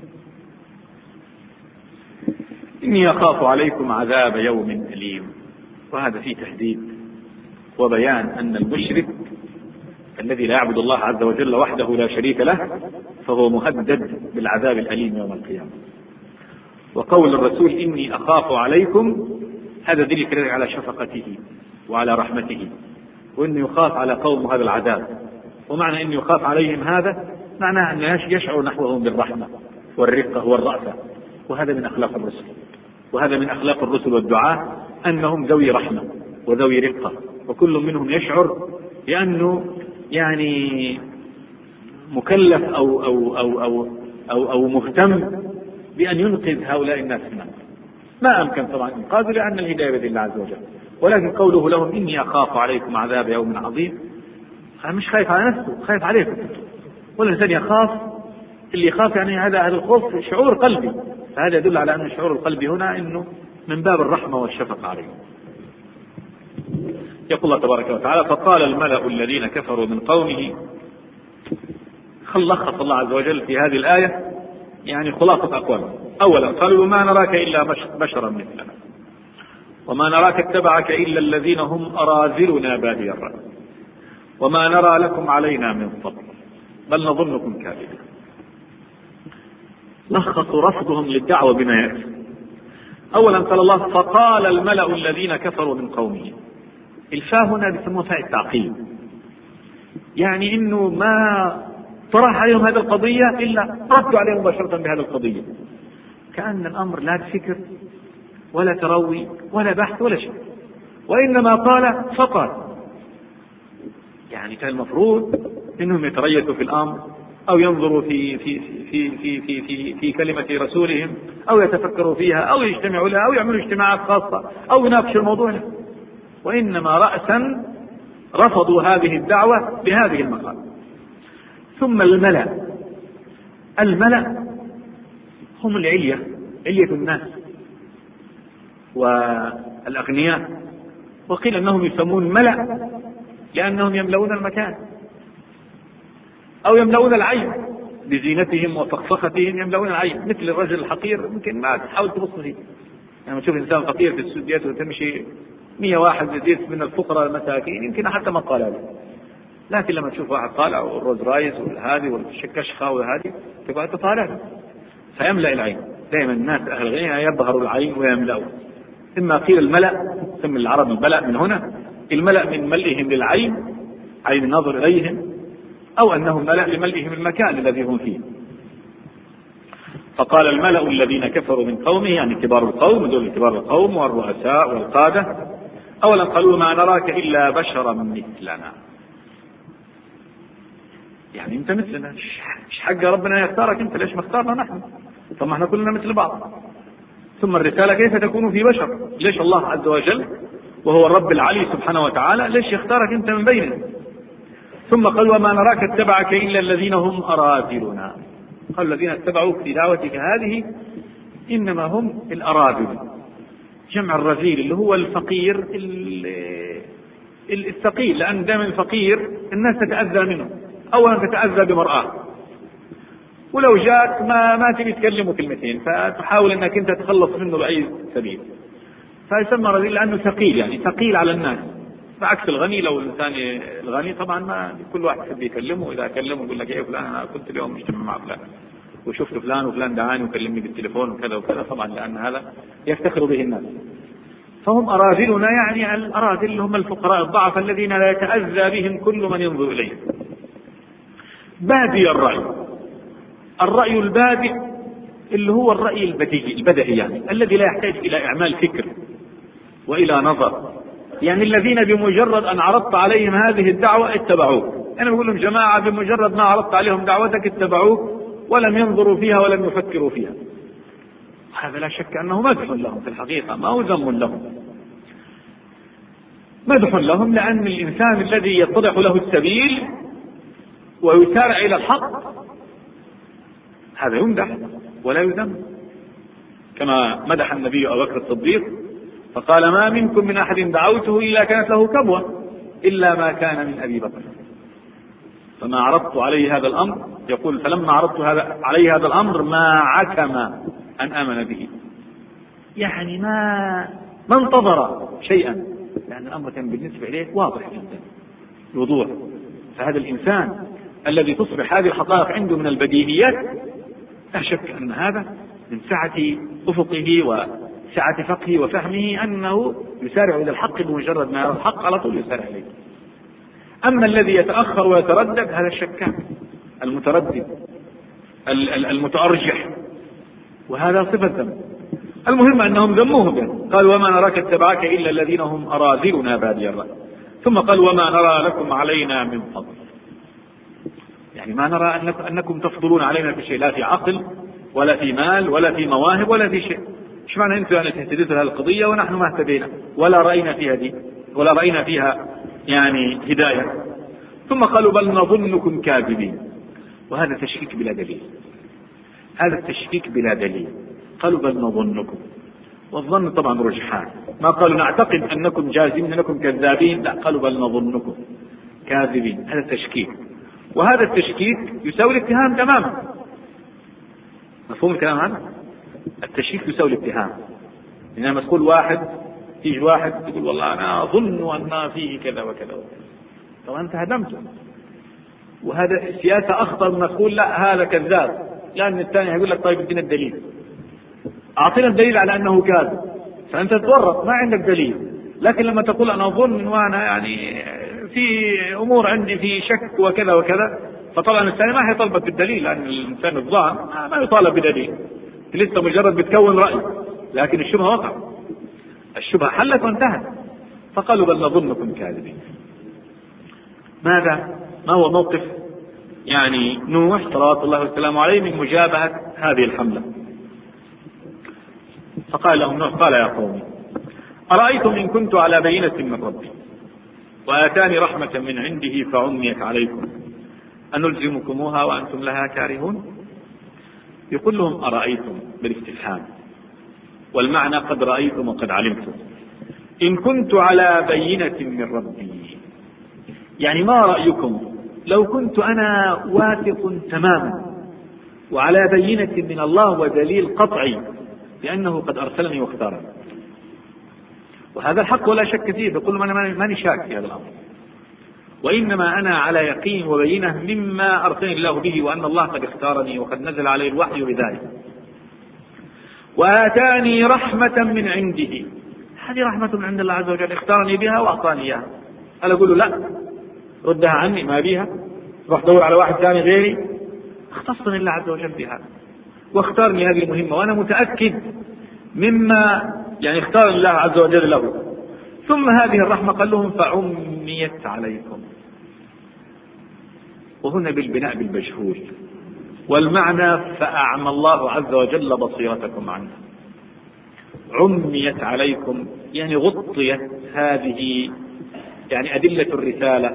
إني أخاف عليكم عذاب يوم أليم. وهذا فيه تحديد وبيان أن المشرك الذي لا يعبد الله عز وجل وحده لا شريك له فهو مهدد بالعذاب الأليم يوم القيامة. وقول الرسول إني أخاف عليكم هذا دليل على شفقته وعلى رحمته، وإنه يخاف على قوم هذا العذاب. ومعنى أنه يخاف عليهم هذا معناه أن يشعر نحوهم بالرحمة والرقة والرأفة، وهذا من أخلاق الرسل، وهذا من أخلاق الرسل والدعاة أنهم ذوي رحمة وذوي رقة، وكل منهم يشعر بأنه يعني مكلف أو مهتم بأن ينقذ هؤلاء الناس منه. ما أمكن طبعا إنقاذه لأن الهداية بيد الله عز وجل، ولكن قوله لهم إني أخاف عليكم عذاب يوم عظيم، مش خايف على نفسه، خايف عليكم. والإنسان يخاف، اللي يخاف يعني هذا الخوف شعور قلبي، فهذا يدل على أن شعور القلب هنا إنه من باب الرحمة والشفقة عليهم. يقول الله تبارك وتعالى فقال الملأ الذين كفروا من قومه. لخص الله عز وجل في هذه الآية يعني خلاصة أقواله. أولا قالوا ما نراك إلا بشرا مثلنا وما نراك اتبعك إلا الذين هم أراذلنا بادي الرأي وما نرى لكم علينا من فضل بل نظنكم كاذبين. لخصوا رفضهم للدعوة بما يأتي. أولا قال الله فقال الملأ الذين كفروا من قومه. الفاء هنا بيسموها فاء التعقيب، يعني إنه ما طرح عليهم هذه القضية إلا ردوا عليهم مباشرة بهذه القضية، كأن الأمر لا بفكر ولا تروي ولا بحث ولا شيء، وإنما قال فقال. يعني كان المفروض إنهم يتريثوا في الأمر أو ينظروا في كلمة رسولهم أو يتفكروا فيها أو يجتمعوا لها أو يعملوا اجتماعات خاصة أو يناقشوا الموضوع، وإنما رأسا رفضوا هذه الدعوة بهذه المقالة. ثم الملأ هم العلية، علية الناس والأغنياء، وقيل أنهم يسمون ملأ لأنهم يملؤون المكان أو يملؤون العين بزينتهم وفخفختهم، يملؤون العين مثل الرجل الحقير يمكن ما تحاول تبص فيه. يعني تشوف إنسان فقير في السوديات وتمشي 100 واحد يزيد من الفقراء المساكين يمكن حتى ما قال له، لكن لما تشوف واحد طالع والروز رايز والهادي والكشخة وهذه تبقى تطالع فيملأ العين. دائما الناس أهل الغنى يظهروا العين ويملأوا. إما قيل الملأ ثم العرب الملأ من هنا، الملأ من ملئهم للعين عين النظر إليهم، أو أنهم ملأ لملئهم المكان الذي هم فيه. فقال الملأ الذين كفروا من قومه، يعني كبار القوم، دول كبار القوم والرؤساء والقادة، أولا قالوا ما نراك إلا بشرا مثلنا، يعني أنت مثلنا، مش حق ربنا يختارك أنت، ليش ما اختارنا نحن؟ طب ما احنا كلنا مثل بعض. ثم الرسالة كيف تكون في بشر؟ ليش الله عز وجل وهو الرب العلي سبحانه وتعالى ليش يختارك أنت من بيننا؟ ثم قال وما نراك اتبعك إلا الذين هم أراذلنا. قال الذين اتبعوك في دعوتك هذه إنما هم الأراذل، جمع الرذيل اللي هو الفقير الثقيل، لأن دائما الفقير الناس تتأذى منه، أولا تتأذى بمرآه، ولو جاءت ما تبي تكلمه كلمتين، فتحاول أنك أنت تخلص منه بأي سبيل، فيسمى رذيل لأنه ثقيل، يعني ثقيل على الناس، بعكس الغني. لو الإنسان الغني طبعا ما كل واحد يحب يكلمه، إذا كلمه يقول لك إيه فلان أنا كنت اليوم مجتمع مع فلان وشفت فلان وفلان دعاني وكلمني بالتليفون وكذا وكذا، طبعا لأن هذا يفتخر به الناس. فهم أراذلنا، يعني الأراذل هم الفقراء الضعف الذين لا يتأذى بهم كل من ينظر إليه. بادي الرأي البادئ اللي هو الرأي البديهي يعني الذي لا يحتاج إلى إعمال فكر وإلى نظر، يعني الذين بمجرد أن عرضت عليهم هذه الدعوة اتبعوك. أنا بقول لهم جماعة بمجرد ما عرضت عليهم دعوتك اتبعوك ولم ينظروا فيها ولم يفكروا فيها. هذا لا شك أنه مدح لهم في الحقيقة، ما هو ذم لهم، مدح لهم، لأن الإنسان الذي يتضح له السبيل ويسارع إلى الحق هذا يمدح ولا يذم، كما مدح النبي أبو بكر الصديق فقال ما منكم من أحد دعوته إلا كانت له كبوة إلا ما كان من أبي بكر، فما عرضت عليه هذا الأمر، يقول فلما عرضت عليه هذا الأمر ما عكم أن آمن به، يعني ما انتظر شيئا، لأن الأمر كان بالنسبة إليه واضح جدا الوضوح. فهذا الإنسان الذي تصبح هذه الحقائق عنده من البديهيات لا شك أن هذا من سعة أفقه وسعة فقهه وفهمه أنه يسارع إلى الحق بمجرد ما يرى الحق على طول يسارع إليه. أما الذي يتأخر ويتردد هذا الشكاك المتردد المتأرجح، وهذا صفة ذم. المهم أنهم ذموه به، قال وما نراك اتبعك إلا الذين هم أراذلنا بادي الرأي، ثم قال وما نرى لكم علينا من فضل، يعني ما نرى أنكم تفضلون علينا في شيء، لا في عقل ولا في مال ولا في مواهب ولا في شيء. ايش معنى انتم يعني تهتديتوا هذه القضية ونحن ما اهتدينا ولا رأينا فيها دي ولا رأينا فيها يعني هداية؟ ثم قالوا بل نظنكم كاذبين، وهذا تشكيك بلا دليل، هذا التشكيك بلا دليل. قالوا بل نظنكم، والظن طبعا رجحان، ما قالوا نعتقد أنكم جازمين أنكم كذابين، لا قالوا بل نظنكم كاذبين، هذا تشكيك، وهذا التشكيك يساوي الاتهام تماما. مفهوم الكلام هذا؟ التشكيك يساوي الاتهام. إنما تقول واحد يجي واحد يقول والله أنا أظن أن فيه كذا وكذا وكذا، طبعا أنت هدمته، وهذا سياسة أخطر من تقول لا هذا كذاب، لأن الثاني يقول لك طيب ادينا الدليل، أعطينا الدليل على أنه كاذب، فأنت تتورط ما عندك دليل. لكن لما تقول أنا أظن وأنا يعني في أمور عندي في شك وكذا وكذا، فطبعا الثاني ما هيطالبك بالدليل، لأن الإنسان الظاهر ما يطالب بدليل، لسه مجرد بتكون رأي، لكن الشبهة وقع، الشبهة حلت وانتهت. فقالوا بل نظنكم كاذبين. ما هو موقف يعني نوح صلوات الله وسلامه عليه من مجابهة هذه الحملة؟ فقال لهم نوح قال يا قوم أرأيتم إن كنت على بينة من ربي وآتاني رحمة من عنده فعميت عليكم أنلزمكموها وأنتم لها كارهون؟ يقول لهم أرأيتم بالاستفهام، والمعنى قد رأيتم وقد علمتم. إن كنت على بينة من ربي يعني ما رأيكم لو كنت أنا واثق تماما وعلى بينة من الله ودليل قطعي بأنه قد أرسلني واختارني، وهذا الحق ولا شك فيه، بقول أنا ماني شاك في هذا الأمر، وإنما أنا على يقين وبينة مما أرسلني الله به، وأن الله قد اختارني وقد نزل علي الوحي بذلك، وآتاني رحمة من عنده، هذه رحمة من عند الله عز وجل اختارني بها وأعطاني إياها. أنا أقول له لا ردها عني ما بيها، روح دور على واحد ثاني غيري، اختصني الله عز وجل بها واختارني هذه المهمة، وأنا متأكد مما يعني اختار الله عز وجل له. ثم هذه الرحمة قال لهم فعميت عليكم، وهنا بالبناء بالمجهول، والمعنى فأعمى الله عز وجل بصيرتكم عنه. عميت عليكم يعني غطيت هذه يعني أدلة الرسالة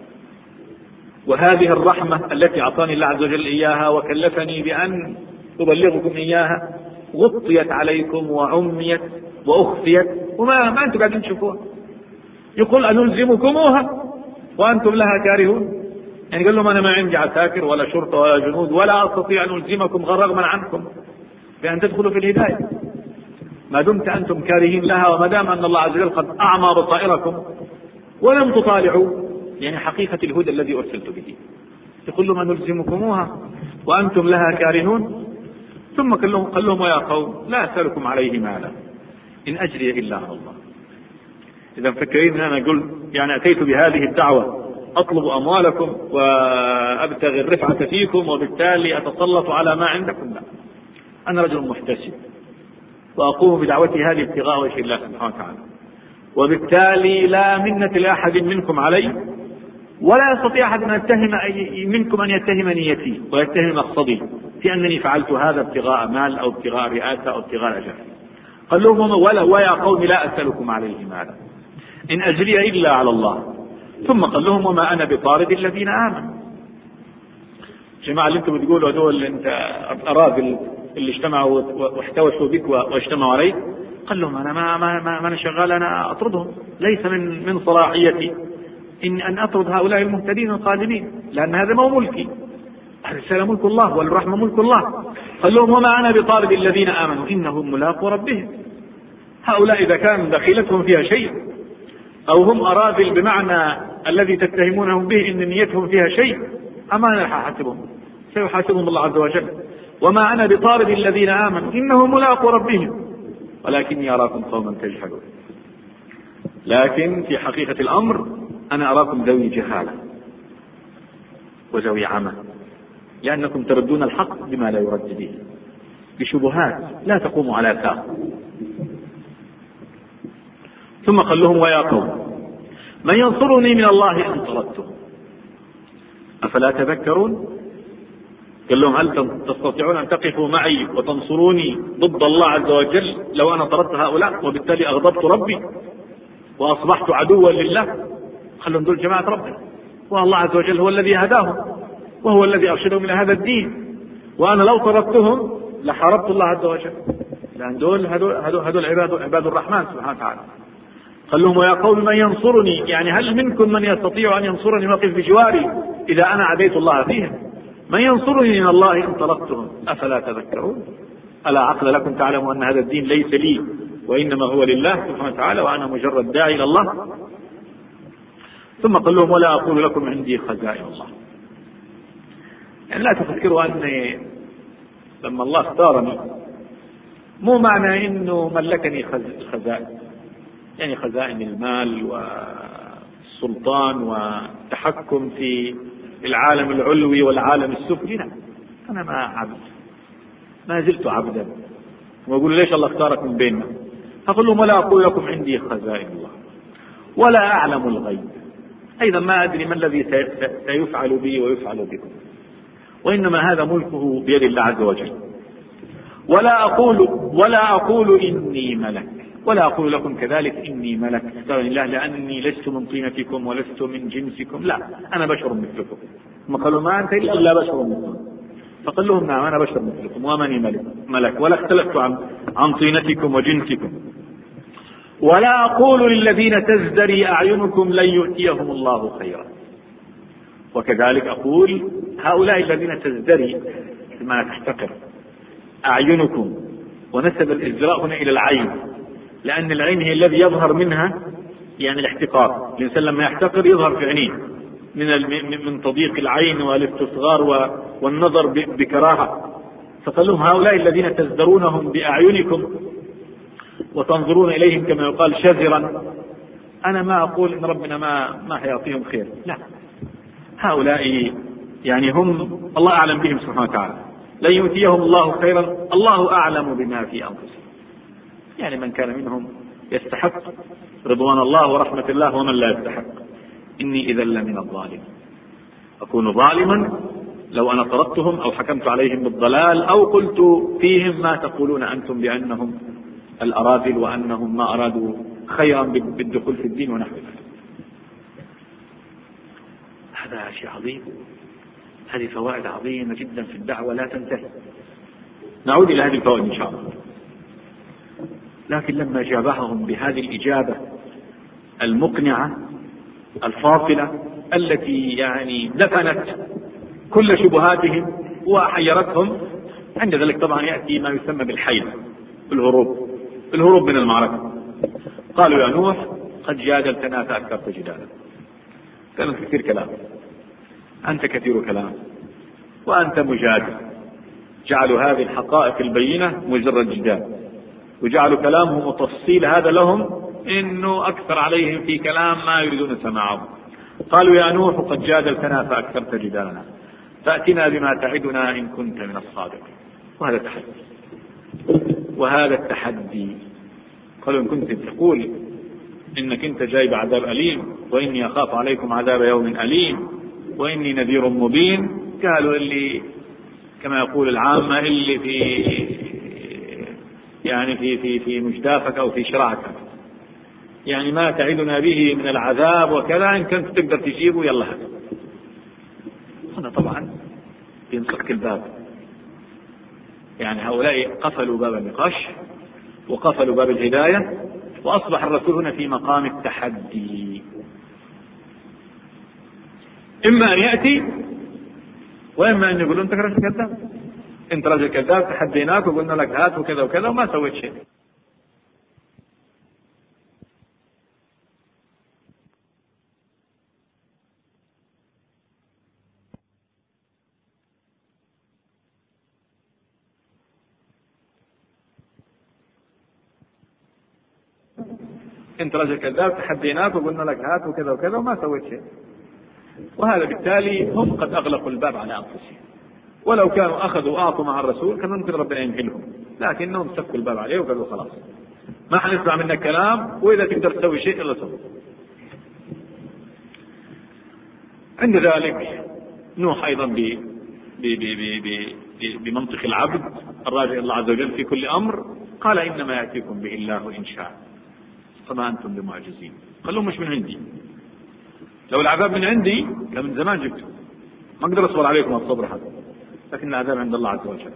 وهذه الرحمة التي أعطاني الله عز وجل إياها وكلفني بأن أبلغكم إياها، غطيت عليكم وعميت وأخفيت وما أنتم قاعدين تشوفوها. يقول أنلزمكموها وأنتم لها كارهون، يعني قال لهم أنا ما عندي عساكر ولا شرطة ولا جنود ولا أستطيع أن ألزمكم رغما عنكم بأن تدخلوا في الهداية ما دمت أنتم كارهين لها، وما دام أن الله عز وجل قد أعمى بصائركم ولم تطالعوا يعني حقيقة الهدى الذي أرسلت به، يقول لهم أن نلزمكموها وأنتم لها كارهون. ثم قال لهم ويا قوم لا أسألكم عليه مالا إن أجري إلا على الله. إذا فكرين أن أنا أقول يعني أتيت بهذه الدعوة أطلب أموالكم وأبتغي الرفعة فيكم وبالتالي أتسلط على ما عندكم، لا، أنا رجل محتسب وأقوم بدعوتي هذه ابتغاء وجه الله سبحانه وتعالى، وبالتالي لا منة لأحد منكم علي، ولا يستطيع أحد منكم أن يتهم نيتي ويتهم مقصدي في أنني فعلت هذا ابتغاء مال أو ابتغاء رئاسة أو ابتغاء أجر. قال لهم ويا قوم لا أسألكم عليه مالا إن أجري إلا على الله. ثم قال لهم وما أنا بطارد الذين آمنوا. جماعة اللي انتم بتقولوا هذول اللي انت أراذل اللي اجتمعوا واحتوشوا بك واجتمعوا عليك، قال لهم أنا ما أنا شغال، أنا أطردهم، ليس من صلاحيتي أن أطرد هؤلاء المهتدين القادمين، لأن هذا ما هو ملكي، الرسالة ملك الله والرحمة ملك الله. قال لهم وما أنا بطارد الذين آمنوا إنهم ملاقوا ربهم. هؤلاء إذا كان دخيلتهم فيها شيء أو هم أراذل بمعنى الذي تتهمونهم به إن نيتهم فيها شيء، أما أنا حاسبهم، سيحاسبهم الله عز وجل. وما أنا بطارد الذين آمنوا إنهم ملاقوا ربهم ولكني أراكم قوما تجهلون. لكن في حقيقة الأمر أنا أراكم ذوي جهالة وذوي عمى، لأنكم تردون الحق بما لا يرد به، بشبهات لا تقوم على ساق. ثم قال لهم ويا قوم من ينصرني من الله إن طردته أفلا تذكرون. قال لهم هل تستطيعون أن تقفوا معي وتنصروني ضد الله عز وجل لو أنا طردت هؤلاء وبالتالي أغضبت ربي وأصبحت عدوا لله؟ قال لهم دول جماعة ربنا، والله عز وجل هو الذي هداهم وهو الذي أرشدهم إلى هذا الدين، وأنا لو طردتهم لحاربت الله عز وجل، لأن دول هدول عباد الرحمن سبحانه وتعالى. قال لهم ويا قوم من ينصرني، يعني هل منكم من يستطيع أن ينصرني ويقف بجواري إذا أنا عديت الله فيهم؟ من ينصرني من الله إن طردتهم أفلا تذكرون. ألا عقل لكم تعلموا أن هذا الدين ليس لي وإنما هو لله سبحانه وتعالى وأنا مجرد داعي إلى الله. ثم قال لهم ولا أقول لكم عندي خزائن الله. يعني لا تفكروا أني لما الله اختارني مو معنى إنه ملكني خزائن، يعني خزائن المال والسلطان والتحكم في العالم العلوي والعالم السفلي، لا، أنا ما عبد، ما زلت عبدا. وأقول ليش الله اختارك من بيننا؟ فقل لهم ولا أقول لكم عندي خزائن الله ولا أعلم الغيب، أيضا ما أدري ما الذي سيفعل بي ويفعل بكم، وإنما هذا ملكه بيد الله عز وجل. ولا أقول إني ملك، ولا أقول لكم كذلك إني ملك اختارني الله لأني لست من طينتكم ولست من جنسكم، لا، أنا بشر مثلكم. ثم قالوا ما أنت إلا بشر مثلكم، فقال لهم نعم أنا بشر مثلكم وماني ملك ولا اختلفت عن طينتكم وجنسكم. ولا أقول للذين تزدري أعينكم لن يؤتيهم الله خيرا، وكذلك أقول هؤلاء الذين تزدري ما تحتقر أعينكم، ونسب الإزدراء هنا إلى العين، لأن العين هي الذي يظهر منها يعني الاحتقار. الإنسان لما يحتقر يظهر في عينيه من تضييق العين والاستصغار والنظر بكراهة. فقال لهم هؤلاء الذين تزدرونهم بأعينكم وتنظرون إليهم كما يقال شذرا، أنا ما أقول إن ربنا ما هيعطيهم خير، لا، هؤلاء يعني هم الله أعلم بهم سبحانه وتعالى، لن يؤتيهم الله خيرا، الله أعلم بما في أنفسهم. يعني من كان منهم يستحق رضوان الله ورحمة الله ومن لا يستحق. إني إذا لمن الظالمين، أكون ظالما لو أنا طردتهم أو حكمت عليهم بالضلال أو قلت فيهم ما تقولون أنتم بأنهم الأراذل وأنهم ما أرادوا خيرا بالدخول في الدين ونحو ذلك. هذا شيء عظيم، هذه فوائد عظيمة جدا في الدعوة لا تنتهي. نعود إلى هذه الفوائد إن شاء الله. لكن لما جابهم بهذه الإجابة المقنعة الفاصلة التي يعني دفنت كل شبهاتهم وحيرتهم. عند ذلك طبعا يأتي ما يسمى بالحيل، الهروب من المعركة. قالوا يا نوح قد جادلتنا فأكثرت جدالا. كانوا كثير كلام، أنت كثير كلام وأنت مجادل. جعلوا هذه الحقائق البينة مجرد جدال، وجعلوا كلامهم وتفصيل هذا لهم إنه أكثر عليهم في كلام ما يريدون سماعه. قالوا يا نوح قد جادلتنا فأكثرت جدالنا فأتنا بما تعدنا إن كنت من الصادقين. وهذا التحدي قالوا إن كنت تقول إنك أنت جايب عذاب أليم وإني أخاف عليكم عذاب يوم أليم وإني نذير مبين. قالوا اللي كما يقول العامة اللي في مجدافك أو في شرعك، يعني ما تعدنا به من العذاب وكذا، إن كنت تقدر تجيبه يلا هذا. هنا طبعا ينصك الباب، يعني هؤلاء قفلوا باب النقاش وقفلوا باب الهداية، وأصبح الرسول هنا في مقام التحدي. إما أن يأتي وإما أن يقول أنت رجل كذاب، أنت رجل كذاب، تحديناك وقلنا لك هات وكذا وكذا وما سويت شيء. أنت رجل كذاب، تحديناك وقلنا لك هات وكذا وكذا وما سويت شيء. وهذا بالتالي هم قد أغلقوا الباب على أنفسهم، ولو كانوا أخذوا وأعطوا مع الرسول كان ممكن ربنا يمهلهم، لكنهم سكوا الباب عليه وقالوا خلاص ما حنسمع منك كلام، وإذا تقدر تسوي شيء إلا سوي. عند ذلك نوح أيضا بمنطق العبد الراجع إلى الله عز وجل في كل أمر قال إنما يأتيكم به الله إن شاء فما أنتم بمعجزين. قال لهم مش من عندي، لو العذاب من عندي كان من زمان جبته، ما أقدر أصبر عليكم الصبر هذا، لكن العذاب عند الله عز وجل.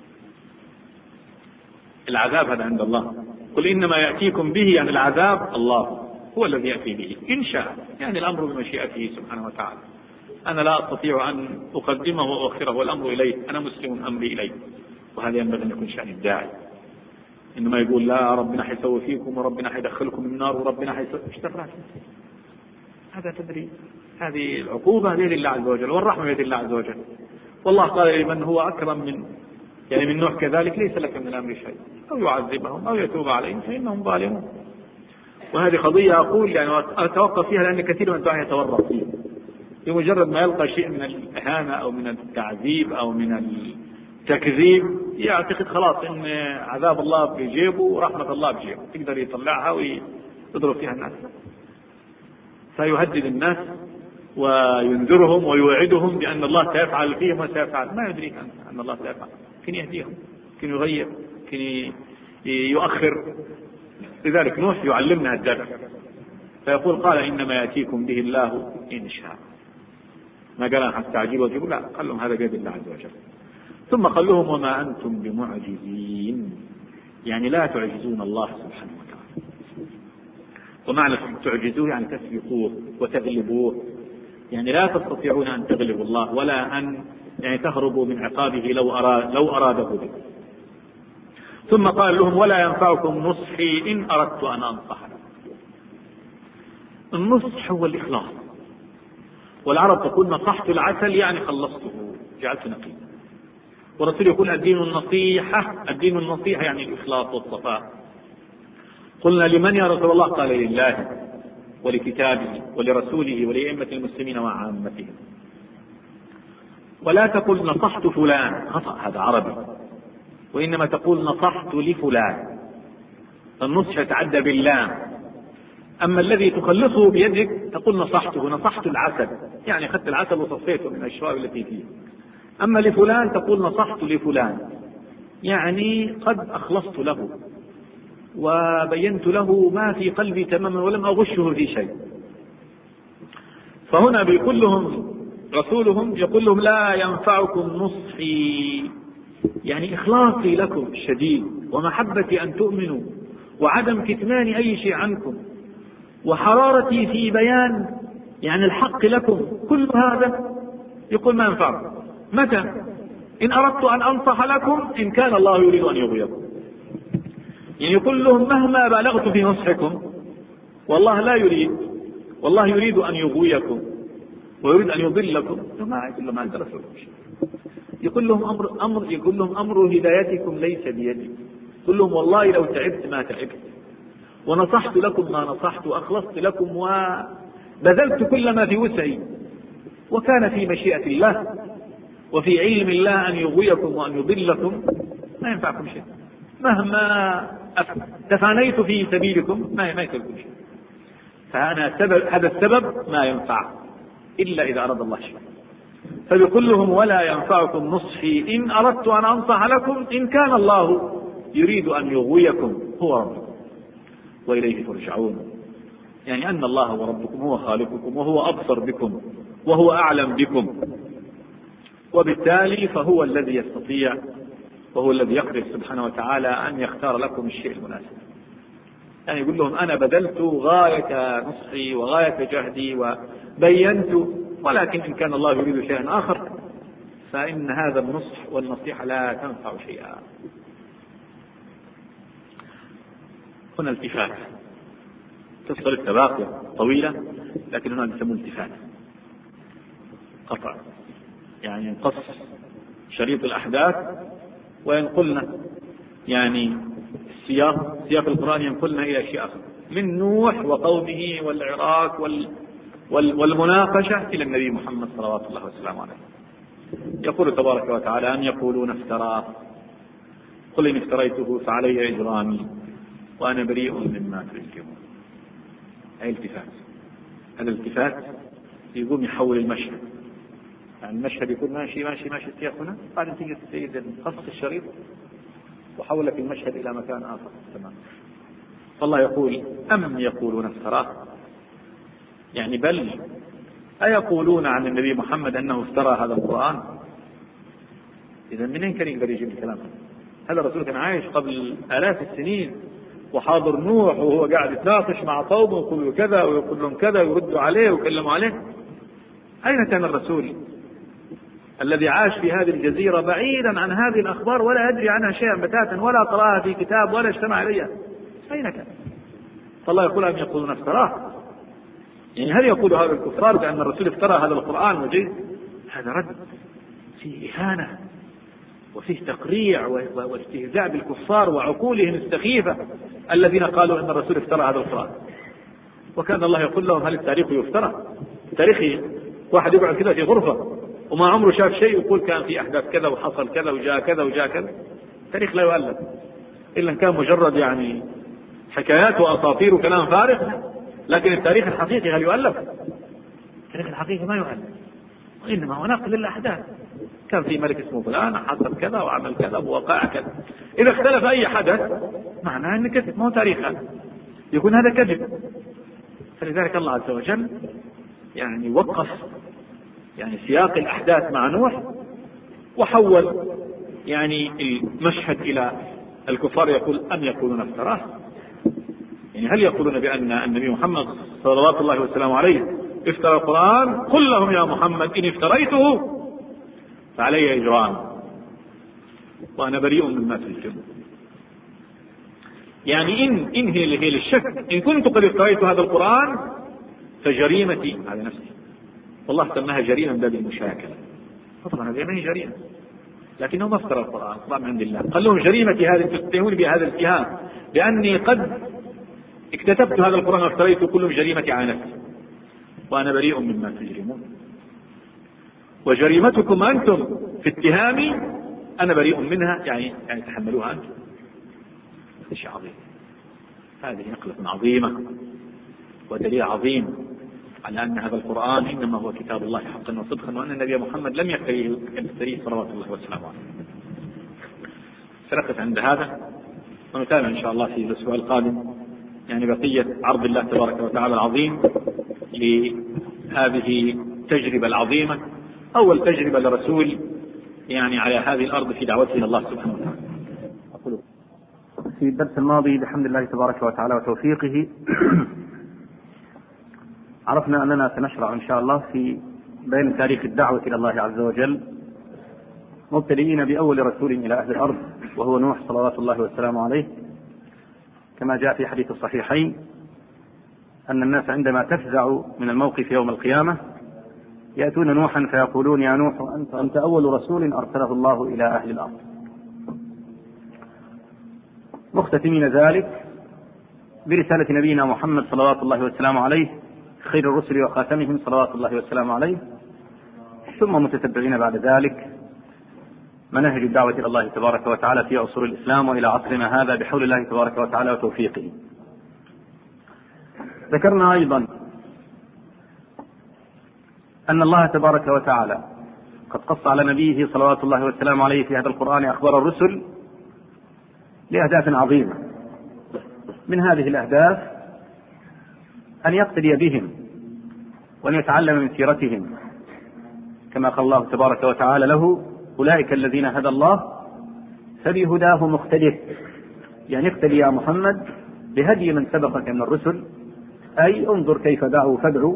العذاب هذا عند الله. قل إنما يأتيكم به يعني العذاب الله هو الذي يأتي به إن شاء، يعني الأمر بمشيئته سبحانه وتعالى. أنا لا أستطيع أن أقدمه وأؤخره والأمر إليه، أنا مسلم أمري إليه. وهذا ينبغي أن يكون شأن الداعي، إنما يقول لا ربنا حيسوي فيكم وربنا حيدخلكم النار وربنا حيسوي هذا تدري. هذه العقوبة بيد الله عز وجل والرحمة بيد الله عز وجل. والله قال لمن هو أكرم من نوح كذلك ليس لك من الأمر شيء، أو يعذبهم أو يتوب عليهم فإنهم ظالمون. وهذه قضية أقول يعني أتوقف فيها لأن كثير من الدعاء يتورط فيها، بمجرد ما يلقى شيء من الإهانة أو من التعذيب أو من التكذيب يعتقد خلاص إن عذاب الله بجيبه ورحمة الله بجيبه، يقدر يطلعها ويضرب فيها الناس. فيهدد الناس وينذرهم ويوعدهم بأن الله سيفعل فيهم وسيفعل. ما يدريك أن الله سيفعل، يمكن يهديهم، يمكن يغير، يمكن يؤخر. لذلك نوح يعلمنا الدرس، فيقول قال إنما يأتيكم به الله إن شاء. ما قال حتى تعجيل وجيبوا، لا، قال لهم هذا بيد الله عز وجل. ثم قال لهم وما أنتم بمعجزين، يعني لا تعجزون الله سبحانه وتعالى. ومعنى تعجزوه يعني تسبقوه وتغلبوه، يعني لا تستطيعون أن تغلبوا الله ولا أن يعني تهربوا من عقابه لو أراده بكم. ثم قال لهم ولا ينفعكم نصحي إن أردت أن أنصح. النصح هو الإخلاص، والعرب تقول نصحت العسل يعني خلصته جعلت نقي، والرسول يقول الدين النصيحة يعني الإخلاص والصفاء. قلنا لمن يا رسول الله؟ قال لله ولكتابه ولرسوله ولأئمة المسلمين وعامتهم. ولا تقل نصحت فلان، خطأ، هذا عربي، وإنما تقول نصحت لفلان. النصح يتعدى باللام. أما الذي تخلصه بيدك تقول نصحت العسل، يعني أخذت العسل وصفيته من الشوائب التي فيه. أما لفلان تقول نصحت لفلان، يعني قد أخلصت له وبينت له ما في قلبي تماما ولم أغشه في شيء. فهنا بيقول لهم رسولهم، يقول لهم لا ينفعكم نصحي، يعني إخلاصي لكم الشديد ومحبتي أن تؤمنوا وعدم كتمان أي شيء عنكم وحرارتي في بيان يعني الحق لكم كل هذا، يقول ما ينفعكم. متى؟ إن أردت أن أنصح لكم إن كان الله يريد أن يغويكم. يعني يقول لهم مهما بالغت في نصحكم والله لا يريد، والله يريد أن يغويكم ويريد أن يضلكم، ما أنت رسول. يقول لهم أمر هدايتكم ليس بيدي. يقول لهم والله لو تعبت ما تعبت، ونصحت لكم ما نصحت، وأخلصت لكم وبذلت كل ما في وسعي، وكان في مشيئة الله وفي علم الله أن يغويكم وأن يضلكم، ما ينفعكم شيء. مهما تفانيت في سبيلكم ما يكلكم شيء. فأنا هذا السبب ما ينفع إلا إذا أراد الله شيء. فبيقول لهم ولا ينفعكم نصحي إن أردت أن أنصح لكم إن كان الله يريد أن يغويكم هو ربكم وإليه ترجعون. يعني أن الله هو ربكم، هو خالقكم، وهو أبصر بكم، وهو أعلم بكم، وبالتالي فهو الذي يستطيع وهو الذي يقدر سبحانه وتعالى أن يختار لكم الشيء المناسب. يعني يقول لهم أنا بذلت غاية نصحي وغاية جهدي وبينت، ولكن إن كان الله يريد شيئا آخر فإن هذا النصح والنصيحة لا تنفع شيئا. هنا التفات، قصة التباقية طويلة، لكن هنا نسموه التفات، قطع، يعني ينقص شريط الأحداث وينقلنا، يعني سياق القرآن ينقلنا إلى أشياء أخرى، من نوح وقومه والعراق والمناقشة إلى النبي محمد صلوات الله وسلامه عليه. يقول تبارك وتعالى أم يقولون افتراه قل إن افتريته فعلي إجرامي وأنا بريء مما تجرمون. أي التفات، هذا الالتفات يقوم يحول المشهد، يعني المشهد يكون ماشي السياق هنا، بعدين تيجي تسيد قص الشريط وحول لك المشهد إلى مكان آخر تمام. فالله يقول أم يقولون افتراه، يعني بل أيقولون عن النبي محمد أنه افترى هذا القرآن؟ إذا منين كان يقدر يجيب الكلام؟ هذا الرسول كان عايش قبل آلاف السنين وحاضر نوح وهو قاعد يتناقش مع قومه ويقول كذا ويقول لهم كذا ويردوا عليه ويكلموا عليه. أين كان الرسول الذي عاش في هذه الجزيرة بعيدا عن هذه الأخبار ولا يدري عنها شيئا بتاتا ولا قرأها في كتاب ولا اجتمع عليها؟ أين كان؟ فالله يقول أم يقولون افتراه، يعني هل يقول هؤلاء الكفار بأن الرسول افترى هذا القرآن وجيد؟ هذا رد فيه إهانة وفيه تقريع واستهزاء بالكفار وعقولهم السخيفة الذين قالوا أن الرسول افترى هذا القرآن. وكان الله يقول لهم هل التاريخ يفترى؟ تاريخي واحد يقعد كذا في غرفة وما عمره شاف شيء ويقول كان في أحداث كذا وحصل كذا وجاء كذا وجاء كذا. التاريخ لا يؤلف إلا إن كان مجرد يعني حكايات وأساطير وكلام فارغ، لكن التاريخ الحقيقي هل يؤلف؟ التاريخ الحقيقي ما يؤلف، وإنما هو نقل الأحداث. كان في ملك اسمه فلان حصل كذا وعمل كذا ووقع كذا. إذا اختلف أي حدث معناه أن كذب، ما هو تاريخ هذا، يكون هذا كذب. فلذلك الله عز وجل يعني وقف يعني سياق الأحداث مع نوح وحول يعني المشهد إلى الكفار يقول أم يقولون افتراه، يعني هل يقولون بأن النبي محمد صلوات الله وسلامه عليه افترى القرآن؟ قل لهم يا محمد إن افتريته فعلي إجرام وأنا بريء مما تجرمون. يعني إن هي للشك، إن كنت قد افتريت هذا القرآن فجريمتي على نفسي. والله سماها جريمة باب المشاكلة، طبعا هذه ما هي جريمة، لكنه ما افترى القرآن من عند الله. قال لهم جريمتي هذه تتهمون بهذا الاتهام بأني قد اكتتبت هذا القرآن وافتريت، كل جريمتي على نفسي وأنا بريء مما تجرمون. وجريمتكم أنتم في اتهامي أنا بريء منها، يعني تحملوها أنتم. شيء عظيم، هذه نقلة عظيمة ودليل عظيم على أن هذا القرآن إنما هو كتاب الله حقا وصدقا، وأن النبي محمد لم يفتريه صلوات الله وسلامه عليه. سنقف عند هذا ونتابع إن شاء الله في الأسبوع القادم يعني بقية عرض الله تبارك وتعالى العظيم لهذه التجربة العظيمة، أول تجربة لرسول يعني على هذه الأرض في دعوته إلى الله سبحانه وتعالى. أقول في الدرس الماضي بحمد الله تبارك وتعالى وتوفيقه عرفنا أننا سنشرع إن شاء الله في بين تاريخ الدعوة إلى الله عز وجل، مبتدئين بأول رسول إلى أهل الأرض وهو نوح صلوات الله والسلام عليه، كما جاء في حديث الصحيحين أن الناس عندما تفزع من الموقف يوم القيامة يأتون نوحا فيقولون: يا نوح أنت أول رسول أرسله الله إلى أهل الأرض. مختتمين ذلك برسالة نبينا محمد صلوات الله والسلام عليه خير الرسل وخاتمهم صلوات الله والسلام عليه، ثم متتبعين بعد ذلك مناهج الدعوة إلى الله تبارك وتعالى في عصور الإسلام وإلى عصرنا هذا بحول الله تبارك وتعالى وتوفيقه. ذكرنا أيضا أن الله تبارك وتعالى قد قص على نبيه صلوات الله والسلام عليه في هذا القرآن أخبار الرسل لأهداف عظيمة. من هذه الأهداف أن يقتدي بهم وأن يتعلم من سيرتهم، كما قال الله تبارك وتعالى له: أولئك الذين هدى الله فبهداه مقتدر. يعني اقتدي يا محمد بهدي من سبقك من الرسل، أي انظر كيف دعوا فادعوا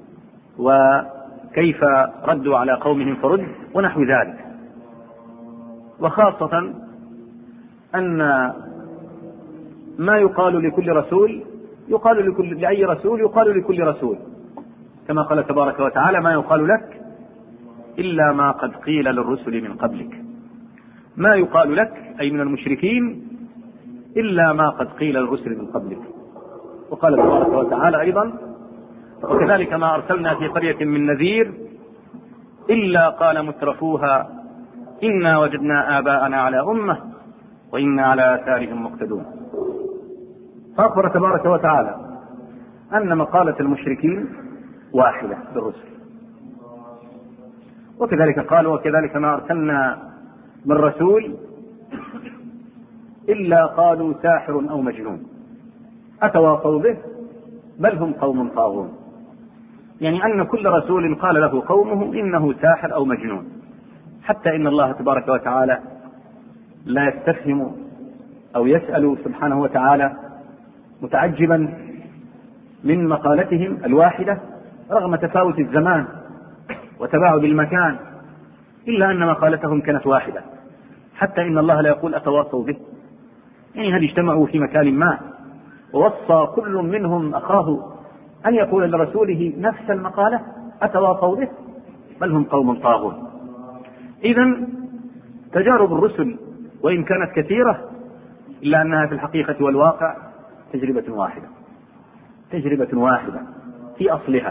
وكيف ردوا على قومهم فرد ونحو ذلك. وخاصة أن ما يقال لكل رسول يقال لأي رسول يقال لكل رسول، كما قال تبارك وتعالى: ما يقال لك إلا ما قد قيل للرسل من قبلك. ما يقال لك أي من المشركين إلا ما قد قيل للرسل من قبلك. وقال تبارك وتعالى أيضا: وكذلك ما أرسلنا في قرية من نذير إلا قال مترفوها إنا وجدنا آباءنا على أمة وإنا على آثارهم مقتدون. فأخبر تبارك وتعالى أن مقالة المشركين واحدة بالرسل. وكذلك قال: وكذلك ما أرسلنا من رسول إلا قالوا ساحر أو مجنون أتواصوا به بل هم قوم طاغون. يعني أن كل رسول قال له قومه إنه ساحر أو مجنون، حتى إن الله تبارك وتعالى لا يستفهم أو يسأل سبحانه وتعالى متعجبا من مقالتهم الواحدة رغم تفاوت الزمان وتباعد المكان، إلا أن مقالتهم كانت واحدة، حتى إن الله لا يقول أتواصوا به. يعني هل اجتمعوا في مكان ما ووصى كل منهم أخاه أن يقول لرسوله نفس المقالة أتواصوا به بل هم قوم طاغون. إذن تجارب الرسل وإن كانت كثيرة إلا أنها في الحقيقة والواقع تجربة واحدة في أصلها.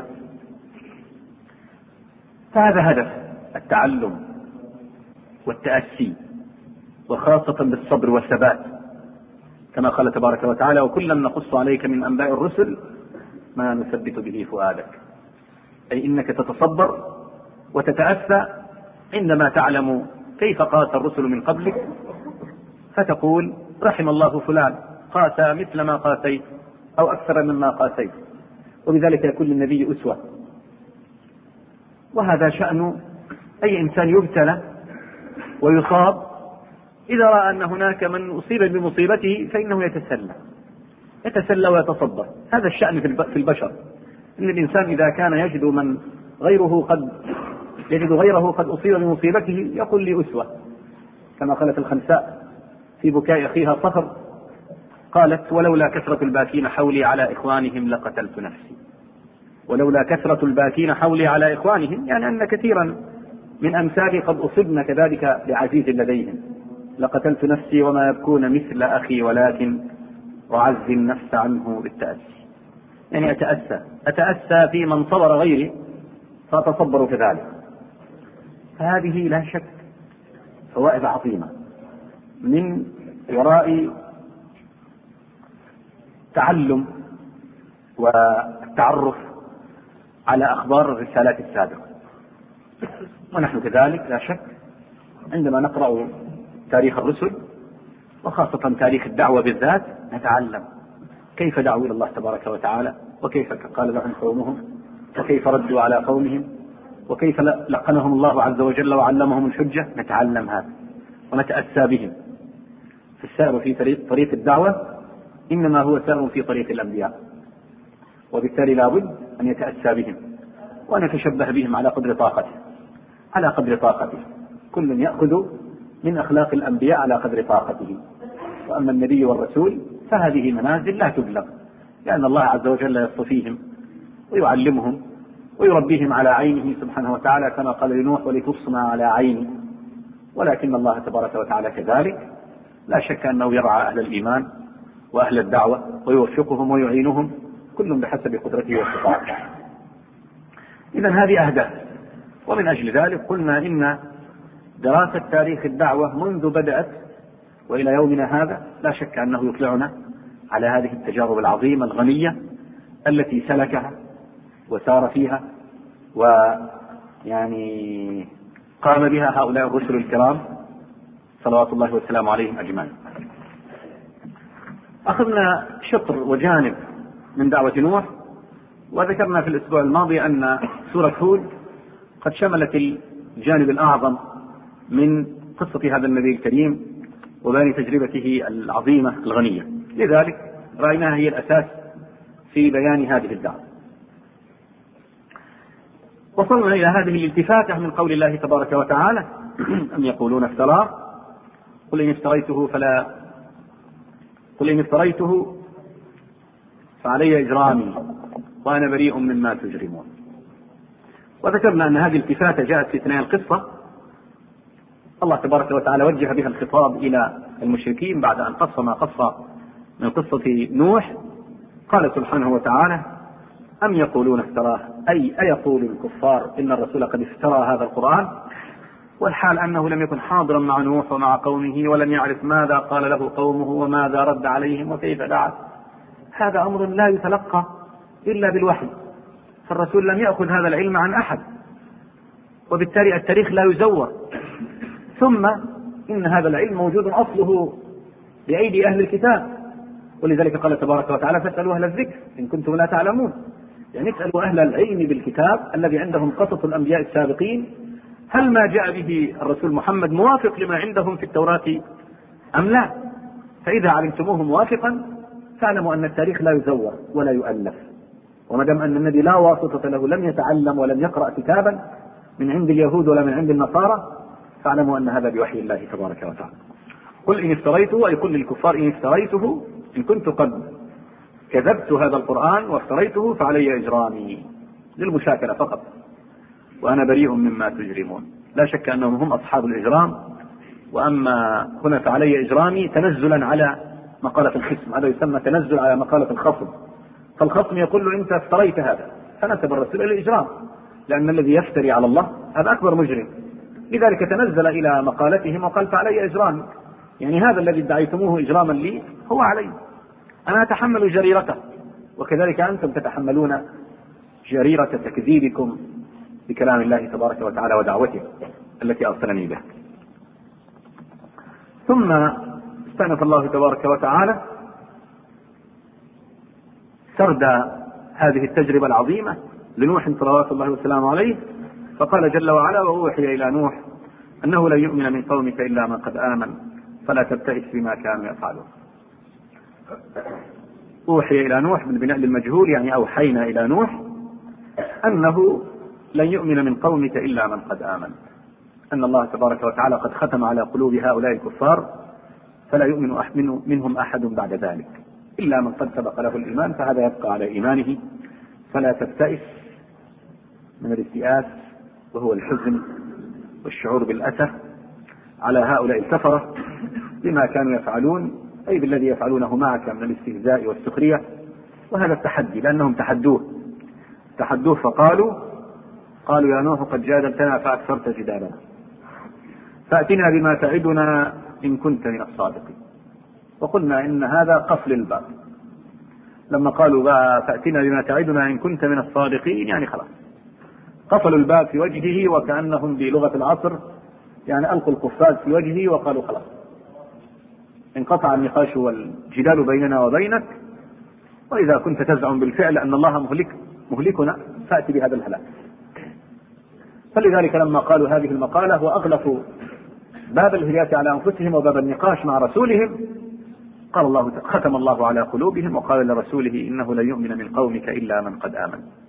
فهذا هدف التعلم والتأسي، وخاصة بالصبر والثبات، كما قال تبارك وتعالى: وكلا نقص عليك من أنباء الرسل ما نثبت به فؤادك. أي إنك تتصبر وتتأسى عندما تعلم كيف قاس الرسل من قبلك، فتقول: رحم الله فلان قاس مثل ما قاسيت أو أكثر مما قاسيت. وبذلك يكون للنبي أسوة. وهذا شأن أي إنسان يبتلى ويصاب، إذا رأى أن هناك من أصيب بمصيبته فإنه يتسلى ويتصبر. هذا الشأن في البشر، إن الإنسان إذا كان يجد غيره قد أصيب بمصيبته يقول لي أسوة، كما قالت الخنساء في بكاء أخيها صخر، قالت: ولولا كثرة الباكين حولي على إخوانهم لقتلت نفسي. ولولا كثرة الباكين حولي على إخوانهم، يعني أن كثيرا من أمثالي قد أصبن كذلك بعزيز لديهم. لقتلت نفسي وما يبكون مثل أخي ولكن أعزي النفس عنه بالتأسي. يعني أتأسى في من صبر غيري فأتصبر كذلك. فهذه لا شك فوائد عظيمة من وراء تعلم والتعرف على أخبار الرسالات السابقة. ونحن كذلك لا شك عندما نقرأ تاريخ الرسل وخاصة تاريخ الدعوة بالذات نتعلم كيف دعوا إلى الله تبارك وتعالى، وكيف قال لهم قومهم، وكيف ردوا على قومهم، وكيف لقنهم الله عز وجل وعلمهم الحجة. نتعلم هذا ونتأسى بهم. فالسير في طريق الدعوة إنما هو سير في طريق الأنبياء، وبالتالي لا بد أن يتأسى بهم وأن يتشبه بهم على قدر طاقته. كل يأخذ من أخلاق الأنبياء على قدر طاقته. وأما النبي والرسول فهذه منازل لا تبلغ، لأن الله عز وجل يصطفيهم ويعلمهم ويربيهم على عينه سبحانه وتعالى، كما قال لنوح ولتصنع على عيني. ولكن الله تبارك وتعالى كذلك لا شك أنه يرعى أهل الإيمان وأهل الدعوة ويوفقهم ويعينهم، كل بحسب قدرته واستطاعته. إذن هذه أهداف، ومن أجل ذلك قلنا إن دراسة تاريخ الدعوة منذ بدأت وإلى يومنا هذا لا شك أنه يطلعنا على هذه التجارب العظيمة الغنية التي سلكها وسار فيها ويعني قام بها هؤلاء الرسل الكرام صلوات الله وسلامه عليهم أجمعين. أخذنا شطر وجانب من دعوة نوح، وذكرنا في الأسبوع الماضي أن سورة هود قد شملت الجانب الأعظم من قصة هذا النبي الكريم وبيان تجربته العظيمة الغنية، لذلك رأيناها هي الأساس في بيان هذه الدعوة. وصلنا إلى هذه الالتفاتة من قول الله تبارك وتعالى: أم يقولون افتراه قل إن افتريته فعلي إجرامي وأنا بريء مما تجرمون. وذكرنا أن هذه الالتفاتة جاءت في أثناء القصة، الله تبارك وتعالى وجه بها الخطاب إلى المشركين بعد أن قص ما قص من قصة نوح. قال سبحانه وتعالى: أم يقولون افتراه، أي أيقول الكفار إن الرسول قد افترى هذا القرآن، والحال أنه لم يكن حاضرا مع نوح ومع قومه ولم يعرف ماذا قال له قومه وماذا رد عليهم وكيف دعا. هذا أمر لا يتلقى إلا بالوحي، فالرسول لم يأخذ هذا العلم عن أحد، وبالتالي التاريخ لا يزور. ثم إن هذا العلم موجود أصله بأيدي أهل الكتاب، ولذلك قال تبارك وتعالى: فاسألوا أهل الذكر إن كنتم لا تعلمون. يعني اسألوا أهل العلم بالكتاب الذي عندهم قصص الأنبياء السابقين، هل ما جاء به الرسول محمد موافق لما عندهم في التوراة أم لا؟ فإذا علمتموه موافقا فاعلموا أن التاريخ لا يزور ولا يؤلف، وما دام أن النبي لا واسطة له، لم يتعلم ولم يقرأ كتابا من عند اليهود ولا من عند النصارى، فاعلموا أن هذا بوحي الله تبارك وتعالى. قل إن افتريته، أي قل للكفار: إن افتريته، إن كنت قد كذبت هذا القرآن وافتريته فعلي إجرامي، للمشاكلة فقط، وأنا بريء مما تجرمون. لا شك أنهم هم أصحاب الإجرام. وأما هنا فعلي إجرامي تنزلا على مقالة الخصم، هذا يسمى تنزل على مقالة الخصم. فالخصم يقول له: أنت افتريت هذا، فنسب الرسول إلى الإجرام، لأن الذي يفتري على الله هذا أكبر مجرم. لذلك تنزل إلى مقالتهم وقال: فعلي إجرامي، يعني هذا الذي ادعيتموه إجراما لي هو علي، أنا أتحمل جريرته، وكذلك أنتم تتحملون جريرة تكذيبكم بكلام الله تبارك وتعالى ودعوته التي أرسلني بها. ثم استأنف الله تبارك وتعالى سرد هذه التجربة العظيمة لنوح صلوات الله وسلامه عليه، فقال جل وعلا: وأوحي إلى نوح أنه لن يؤمن من قومك إلا من قد آمن فلا تبتئس بما كانوا يفعلون. أوحي إلى نوح بالبناء للمجهول، يعني أوحينا إلى نوح أنه لن يؤمن من قومك إلا من قد آمن، أن الله تبارك وتعالى قد ختم على قلوب هؤلاء الكفار فلا يؤمن منهم أحد بعد ذلك إلا من قد سبق له الإيمان، فهذا يبقى على إيمانه. فلا تبتئس من الاستئاس، وهو الحزن والشعور بالأسى على هؤلاء الكفرة بما كانوا يفعلون، أي بالذي يفعلونه معك من الاستهزاء والسخرية. وهذا التحدي، لأنهم تحدوه فقالوا يا نوح قد جادلتنا فأكثرت جدالنا فأتنا بما تعدنا إن كنت من الصادقين. وقلنا إن هذا قفل الباب، لما قالوا فأتنا بما تعدنا إن كنت من الصادقين، يعني خلاص قفلوا الباب في وجهه، وكأنهم بلغة العصر يعني ألقوا القفاز في وجهه وقالوا خلاص انقطع النقاش والجدال بيننا وبينك، وإذا كنت تزعم بالفعل أن الله مهلكنا فأتي بهذا الهلاك. فلذلك لما قالوا هذه المقالة وأغلقوا باب الهداية على أنفسهم وباب النقاش مع رسولهم، قال الله: ختم الله على قلوبهم وقال لرسوله إنه لن يؤمن من قومك إلا من قد آمن.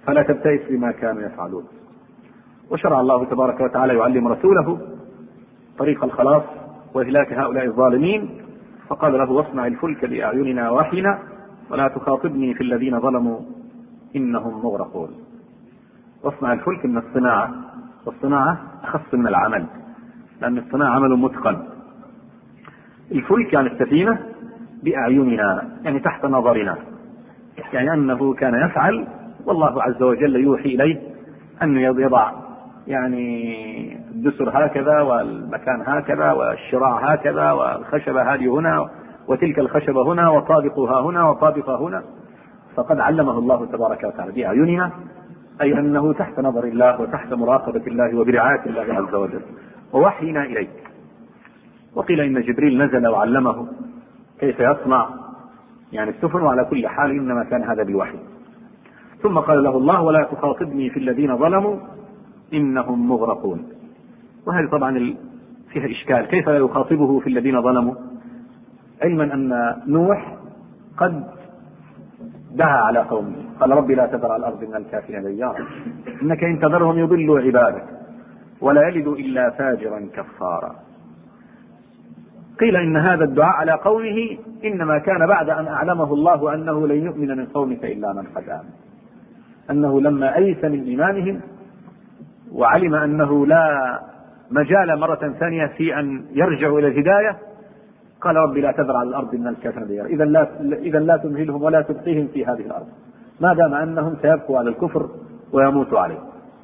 فلا تبتئس بما كانوا يفعلون. وشرع الله تبارك وتعالى يعلم رسوله طريق الخلاص وإهلاك هؤلاء الظالمين، فقال له: واصنع الفلك بأعيننا ووحينا ولا تخاطبني في الذين ظلموا إنهم مغرقون. واصنع الفلك من الصناعة، والصناعة أخص من العمل، لأن الصناعة عمل متقن. الفلك يعني السفينة بأعيننا، يعني تحت نظرنا، يعني أنه كان يفعل والله عز وجل يوحي إليه أن يضع يعني الدسر هكذا والمكان هكذا والشراع هكذا والخشبة هذه هنا وتلك الخشبة هنا وطابقها هنا وطابقها هنا. فقد علمه الله تبارك وتعالى بأعيننا، أي أنه تحت نظر الله وتحت مراقبة الله وبرعاية الله عز وجل، ووحينا إليه. وقيل إن جبريل نزل وعلمه كيف يصنع يعني السفن، وعلى كل حال إنما كان هذا بالوحي. ثم قال له الله: ولا تخاطبني في الذين ظلموا إنهم مغرقون. وهذه طبعا فيها إشكال، كيف لا يخاطبه في الذين ظلموا، علما أن نوح قد دعا على قومه قال: ربي لا تذر على الأرض من الكافرين ديارا إنك إن تذرهم يضلوا عبادك ولا يلدوا إلا فاجرا كفارا. قيل إن هذا الدعاء على قومه إنما كان بعد أن أعلمه الله أنه لن يؤمن من قومك إلا من قد آمن، أنه لما أيس من إيمانهم وعلم أنه لا مجال مرة ثانية في أن يرجعوا إلى الهداية قال: ربي لا تذر على الأرض من الكافرين ديارا، إذا لا تمهلهم ولا تبقيهم في هذه الأرض، ما دام أنهم سيبقوا على الكفر ويموتوا عليه.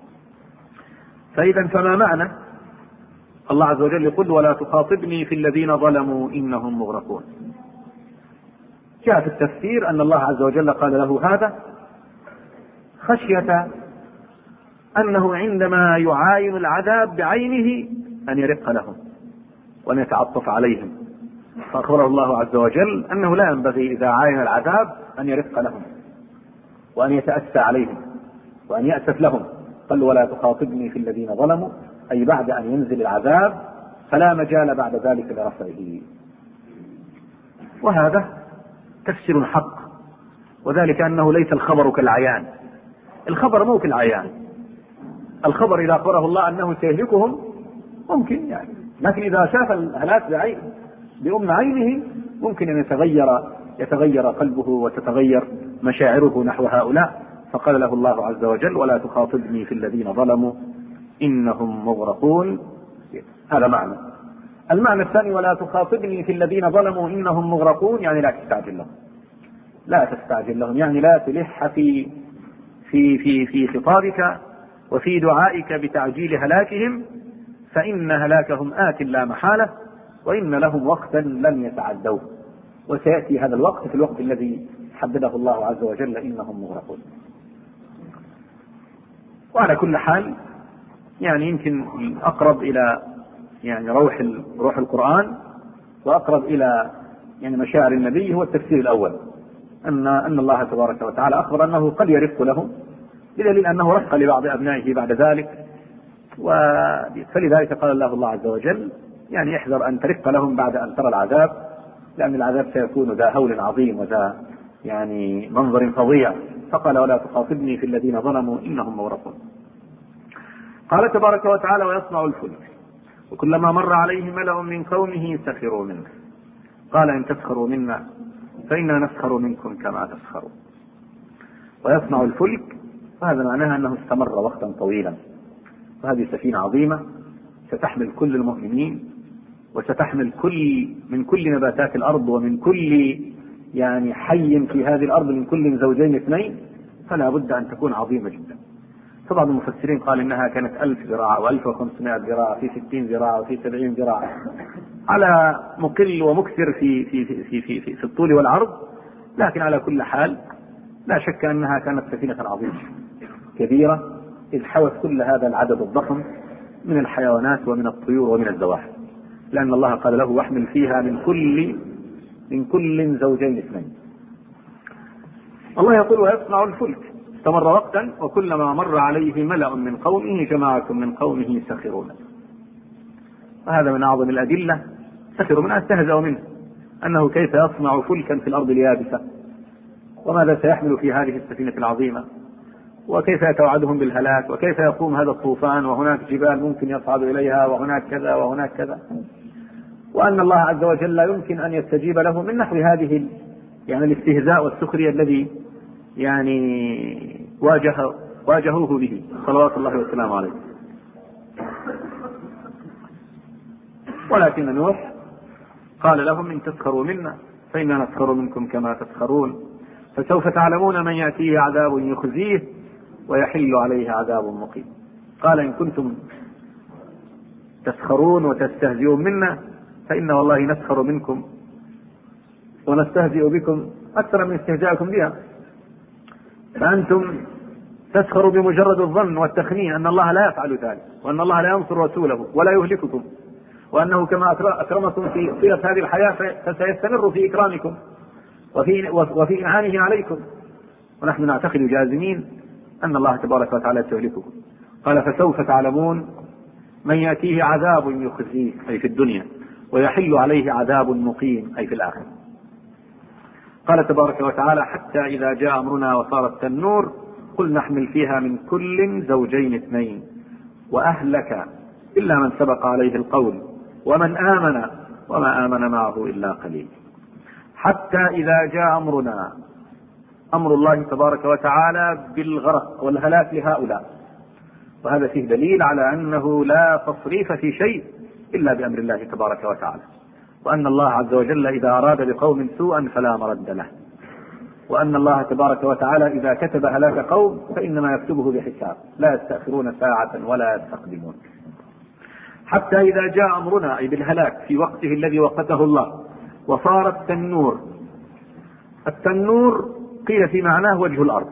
فإذا فما معنى الله عز وجل يقول: ولا تخاطبني في الذين ظلموا إنهم مغرقون؟ جاء في التفسير أن الله عز وجل قال له هذا خشية أنه عندما يعاين العذاب بعينه أن يرق لهم وأن يتعطف عليهم، فأخبره الله عز وجل أنه لا ينبغي إذا عاين العذاب أن يرق لهم وأن يتأسى عليهم وأن يأسف لهم. قال: ولا تخاطبني في الذين ظلموا، أي بعد أن ينزل العذاب فلا مجال بعد ذلك لرفعه. وهذا تفسير حق، وذلك أنه ليس الخبر كالعيان. الخبر مو كالعيان، الخبر إذا أخبره الله أنه سيهلكهم ممكن يعني، لكن إذا شاف الهلاك بأم عينه ممكن أن يتغير قلبه وتتغير مشاعره نحو هؤلاء. فقال له الله عز وجل: ولا تخاطبني في الذين ظلموا إنهم مغرقون. هذا معنى. المعنى الثاني: ولا تخاطبني في الذين ظلموا إنهم مغرقون، يعني لا تستعجل لهم، لا تستعجل لهم، يعني لا تلح في خطابك وفي دعائك بتعجيل هلاكهم، فإن هلاكهم آت لا محالة، وإن لهم وقتا لن يتعدوه، وسيأتي هذا الوقت في الوقت الذي حدده الله عز وجل: إنهم مغرقون. وعلى كل حال يعني يمكن أقرب إلى يعني روح القرآن وأقرب إلى يعني مشاعر النبي هو التفسير الأول، أن الله تبارك وتعالى أخبر أنه قد يرق لهم، بدليل أنه رق لبعض أبنائه بعد ذلك، فلذلك قال الله عز وجل: يعني احذر أن ترق لهم بعد أن ترى العذاب، لأن العذاب سيكون ذا هول عظيم وذا يعني منظر فظيع. فقال: ولا تخاطبني في الذين ظلموا إنهم مغرقون. قال تبارك وتعالى: ويصنع الفلك وكلما مر عليه ملأ من قومه سخروا منه قال إن تسخروا منا فإنا نسخر منكم كما تسخرون. ويصنع الفلك، وهذا معناها أنه استمر وقتا طويلا، وهذه سفينة عظيمة ستحمل كل المؤمنين وستحمل من كل نباتات الأرض ومن كل يعني حي في هذه الأرض، من كل زوجين اثنين، فلا بد أن تكون عظيمة جدا. فبعض المفسرين قال إنها كانت 1000 ذراع و1500 ذراع في 60 ذراع وفي 70 ذراع، على مقل ومكثر في الطول والعرض، لكن على كل حال لا شك أنها كانت سفينة عظيمة كبيرة، إذ حوت كل هذا العدد الضخم من الحيوانات ومن الطيور ومن الزواحف، لأن الله قال له: واحمل فيها من كل زوجين اثنين. الله يقول: ويصنع الفلك، استمر وقتا وكلما مر عليه ملأ من قومه جماعة من قومه سخرون. وهذا من أعظم الأدلة، سخروا منه، استهزأوا منه، أنه كيف يصنع فلكا في الأرض اليابسة، وماذا سيحمل في هذه السفينة العظيمة، وكيف يتوعدهم بالهلاك، وكيف يقوم هذا الطوفان، وهناك جبال ممكن يصعد إليها، وهناك كذا وهناك كذا، وأن الله عز وجل لا يمكن أن يستجيب له، من نحو هذه يعني الاستهزاء والسخرية الذي يعني واجهوه به صلوات الله وسلامه عليه. ولكن نوح قال لهم: إن تسخروا منا فإنا نسخر منكم كما تسخرون، فسوف تعلمون من يأتيه عذاب يخزيه ويحل عليه عذاب مقيم. قال: إن كنتم تسخرون وتستهزئون منا فإنا والله نسخر منكم ونستهزئ بكم أكثر من استهزائكم بها، فأنتم تسخروا بمجرد الظن والتخمين أن الله لا يفعل ذلك، وأن الله لا ينصر رسوله ولا يهلككم، وأنه كما أكرمكم في طيلة هذه الحياة فسيستمر في إكرامكم وفي إعانه عليكم، ونحن نعتقد جازمين أن الله تبارك وتعالى سيهلككم. قال: فسوف تعلمون من يأتيه عذاب يخزيه أي في الدنيا، ويحل عليه عذاب مقيم أي في الآخرة. قال تبارك وتعالى: حتى إذا جاء أمرنا وصارت النور قل نحمل فيها من كل زوجين اثنين وأهلك إلا من سبق عليه القول ومن آمن وما آمن معه إلا قليل. حتى إذا جاء أمرنا، أمر الله تبارك وتعالى بالغرق والهلاك لهؤلاء، وهذا فيه دليل على أنه لا تصريف في شيء إلا بأمر الله تبارك وتعالى، وأن الله عز وجل إذا أراد بقوم سوءا فلا مرد له، وأن الله تبارك وتعالى إذا كتب هلاك قوم فإنما يكتبه بحساب، لا يستأخرون ساعة ولا يستقدمون. حتى إذا جاء أمرنا أي بالهلاك في وقته الذي وقته الله وصار التنور. التنور قيل في معناه وجه الأرض،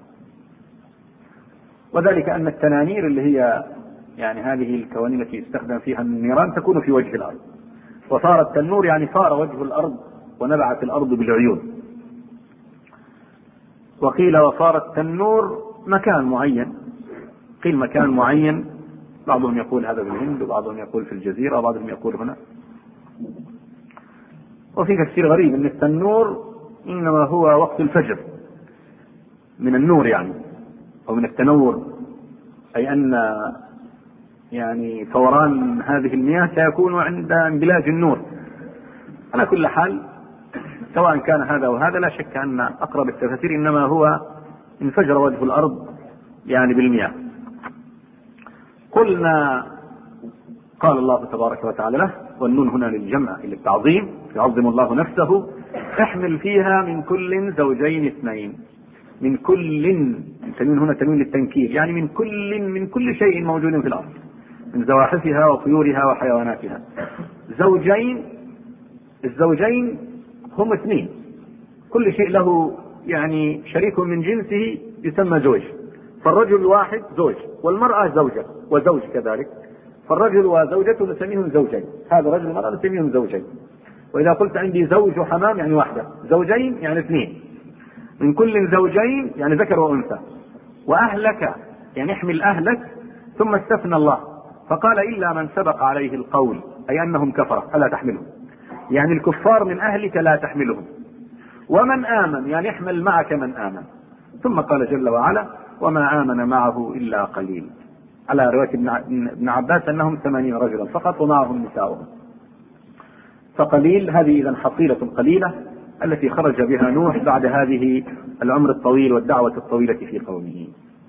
وذلك أن التنانير اللي هي يعني هذه الكوانين التي يستخدم فيها النيران تكون في وجه الأرض، وصار التنور يعني صار وجه الأرض ونبعت الأرض بالعيون. وقيل وصار التنور مكان معين، قيل مكان معين، بعضهم يقول هذا في الهند وبعضهم يقول في الجزيرة وبعضهم يقول هنا. وفي تفسير غريب ان التنور انما هو وقت الفجر من النور يعني، او من التنور، اي ان يعني فوران هذه المياه سيكون عند انبلاج النور. على كل حال سواء كان هذا وهذا لا شك ان اقرب التفاسير انما هو انفجر وجه الارض يعني بالمياه. قلنا قال الله تبارك وتعالى له، والنون هنا للجمع للتعظيم يعظم الله نفسه: احمل فيها من كل زوجين اثنين. من كل، التنوين هنا تنوين للتنكير، يعني من كل شيء موجود في الارض من زواحفها وطيورها وحيواناتها. زوجين، الزوجين هم اثنين، كل شيء له يعني شريك من جنسه يسمى زوج، فالرجل الواحد زوج، والمرأة زوجة وزوج كذلك، فالرجل وزوجته نسميهم زوجين، هذا رجل ومرأة نسميهم زوجين. وإذا قلت عندي زوج وحمام يعني واحدة، زوجين يعني اثنين، من كل زوجين يعني ذكر وأنثى. وأهلك يعني احمل أهلك، ثم استثنى الله فقال: إلا من سبق عليه القول، أي أنهم كفرة فلا تحملهم، يعني الكفار من أهلك لا تحملهم. ومن آمن يعني احمل معك من آمن. ثم قال جل وعلا: وما آمن معه إلا قليل، على رواية ابن عباس أنهم 80 رجلا فقط ومعهم نساؤهم. فقليل هذه إذن حصيلة قليلة التي خرج بها نوح بعد هذه العمر الطويل والدعوة الطويلة في قومه.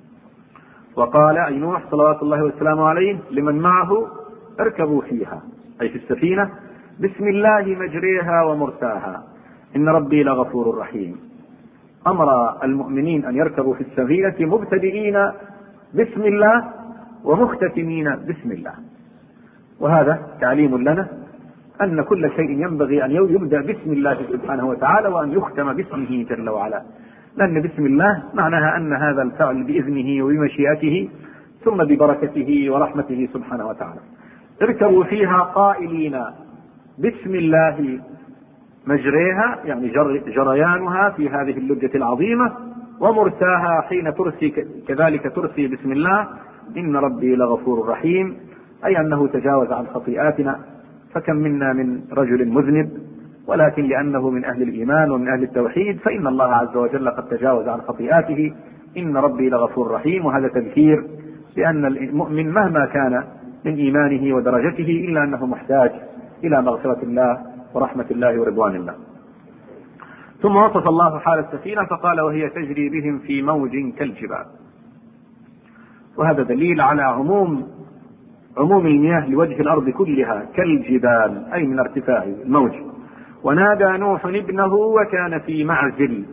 وقال أي نوح صلوات الله وسلامه عليه لمن معه: اركبوا فيها أي في السفينة بسم الله مجريها ومرساها إن ربي لغفور رحيم. أمر المؤمنين أن يركبوا في السفينة مبتدئين بسم الله ومختتمين بسم الله، وهذا تعليم لنا أن كل شيء ينبغي أن يبدأ باسم الله سبحانه وتعالى وأن يختم باسمه جل وعلا، لأن بسم الله معناها أن هذا الفعل بإذنه وبمشيئته ثم ببركته ورحمته سبحانه وتعالى. اركبوا فيها قائلين بسم الله مجريها يعني جريانها في هذه اللجة العظيمة، ومرساها حين ترسي كذلك ترسي بسم الله إن ربي لغفور رحيم، أي أنه تجاوز عن خطيئاتنا. فكم منا من رجل مذنب، ولكن لأنه من أهل الإيمان ومن أهل التوحيد فإن الله عز وجل قد تجاوز عن خطيئاته إن ربي لغفور رحيم. وهذا تذكير بأن المؤمن مهما كان من إيمانه ودرجته إلا أنه محتاج إلى مغفرة الله ورحمة الله ورضوان الله. ثم وصف الله حال السفينة فقال وهي تجري بهم في موج كالجبال. وهذا دليل على عموم المياه لوجه الأرض كلها كالجبال، أي من ارتفاع الموج. ونادى نوح ابنه وكان في معزل.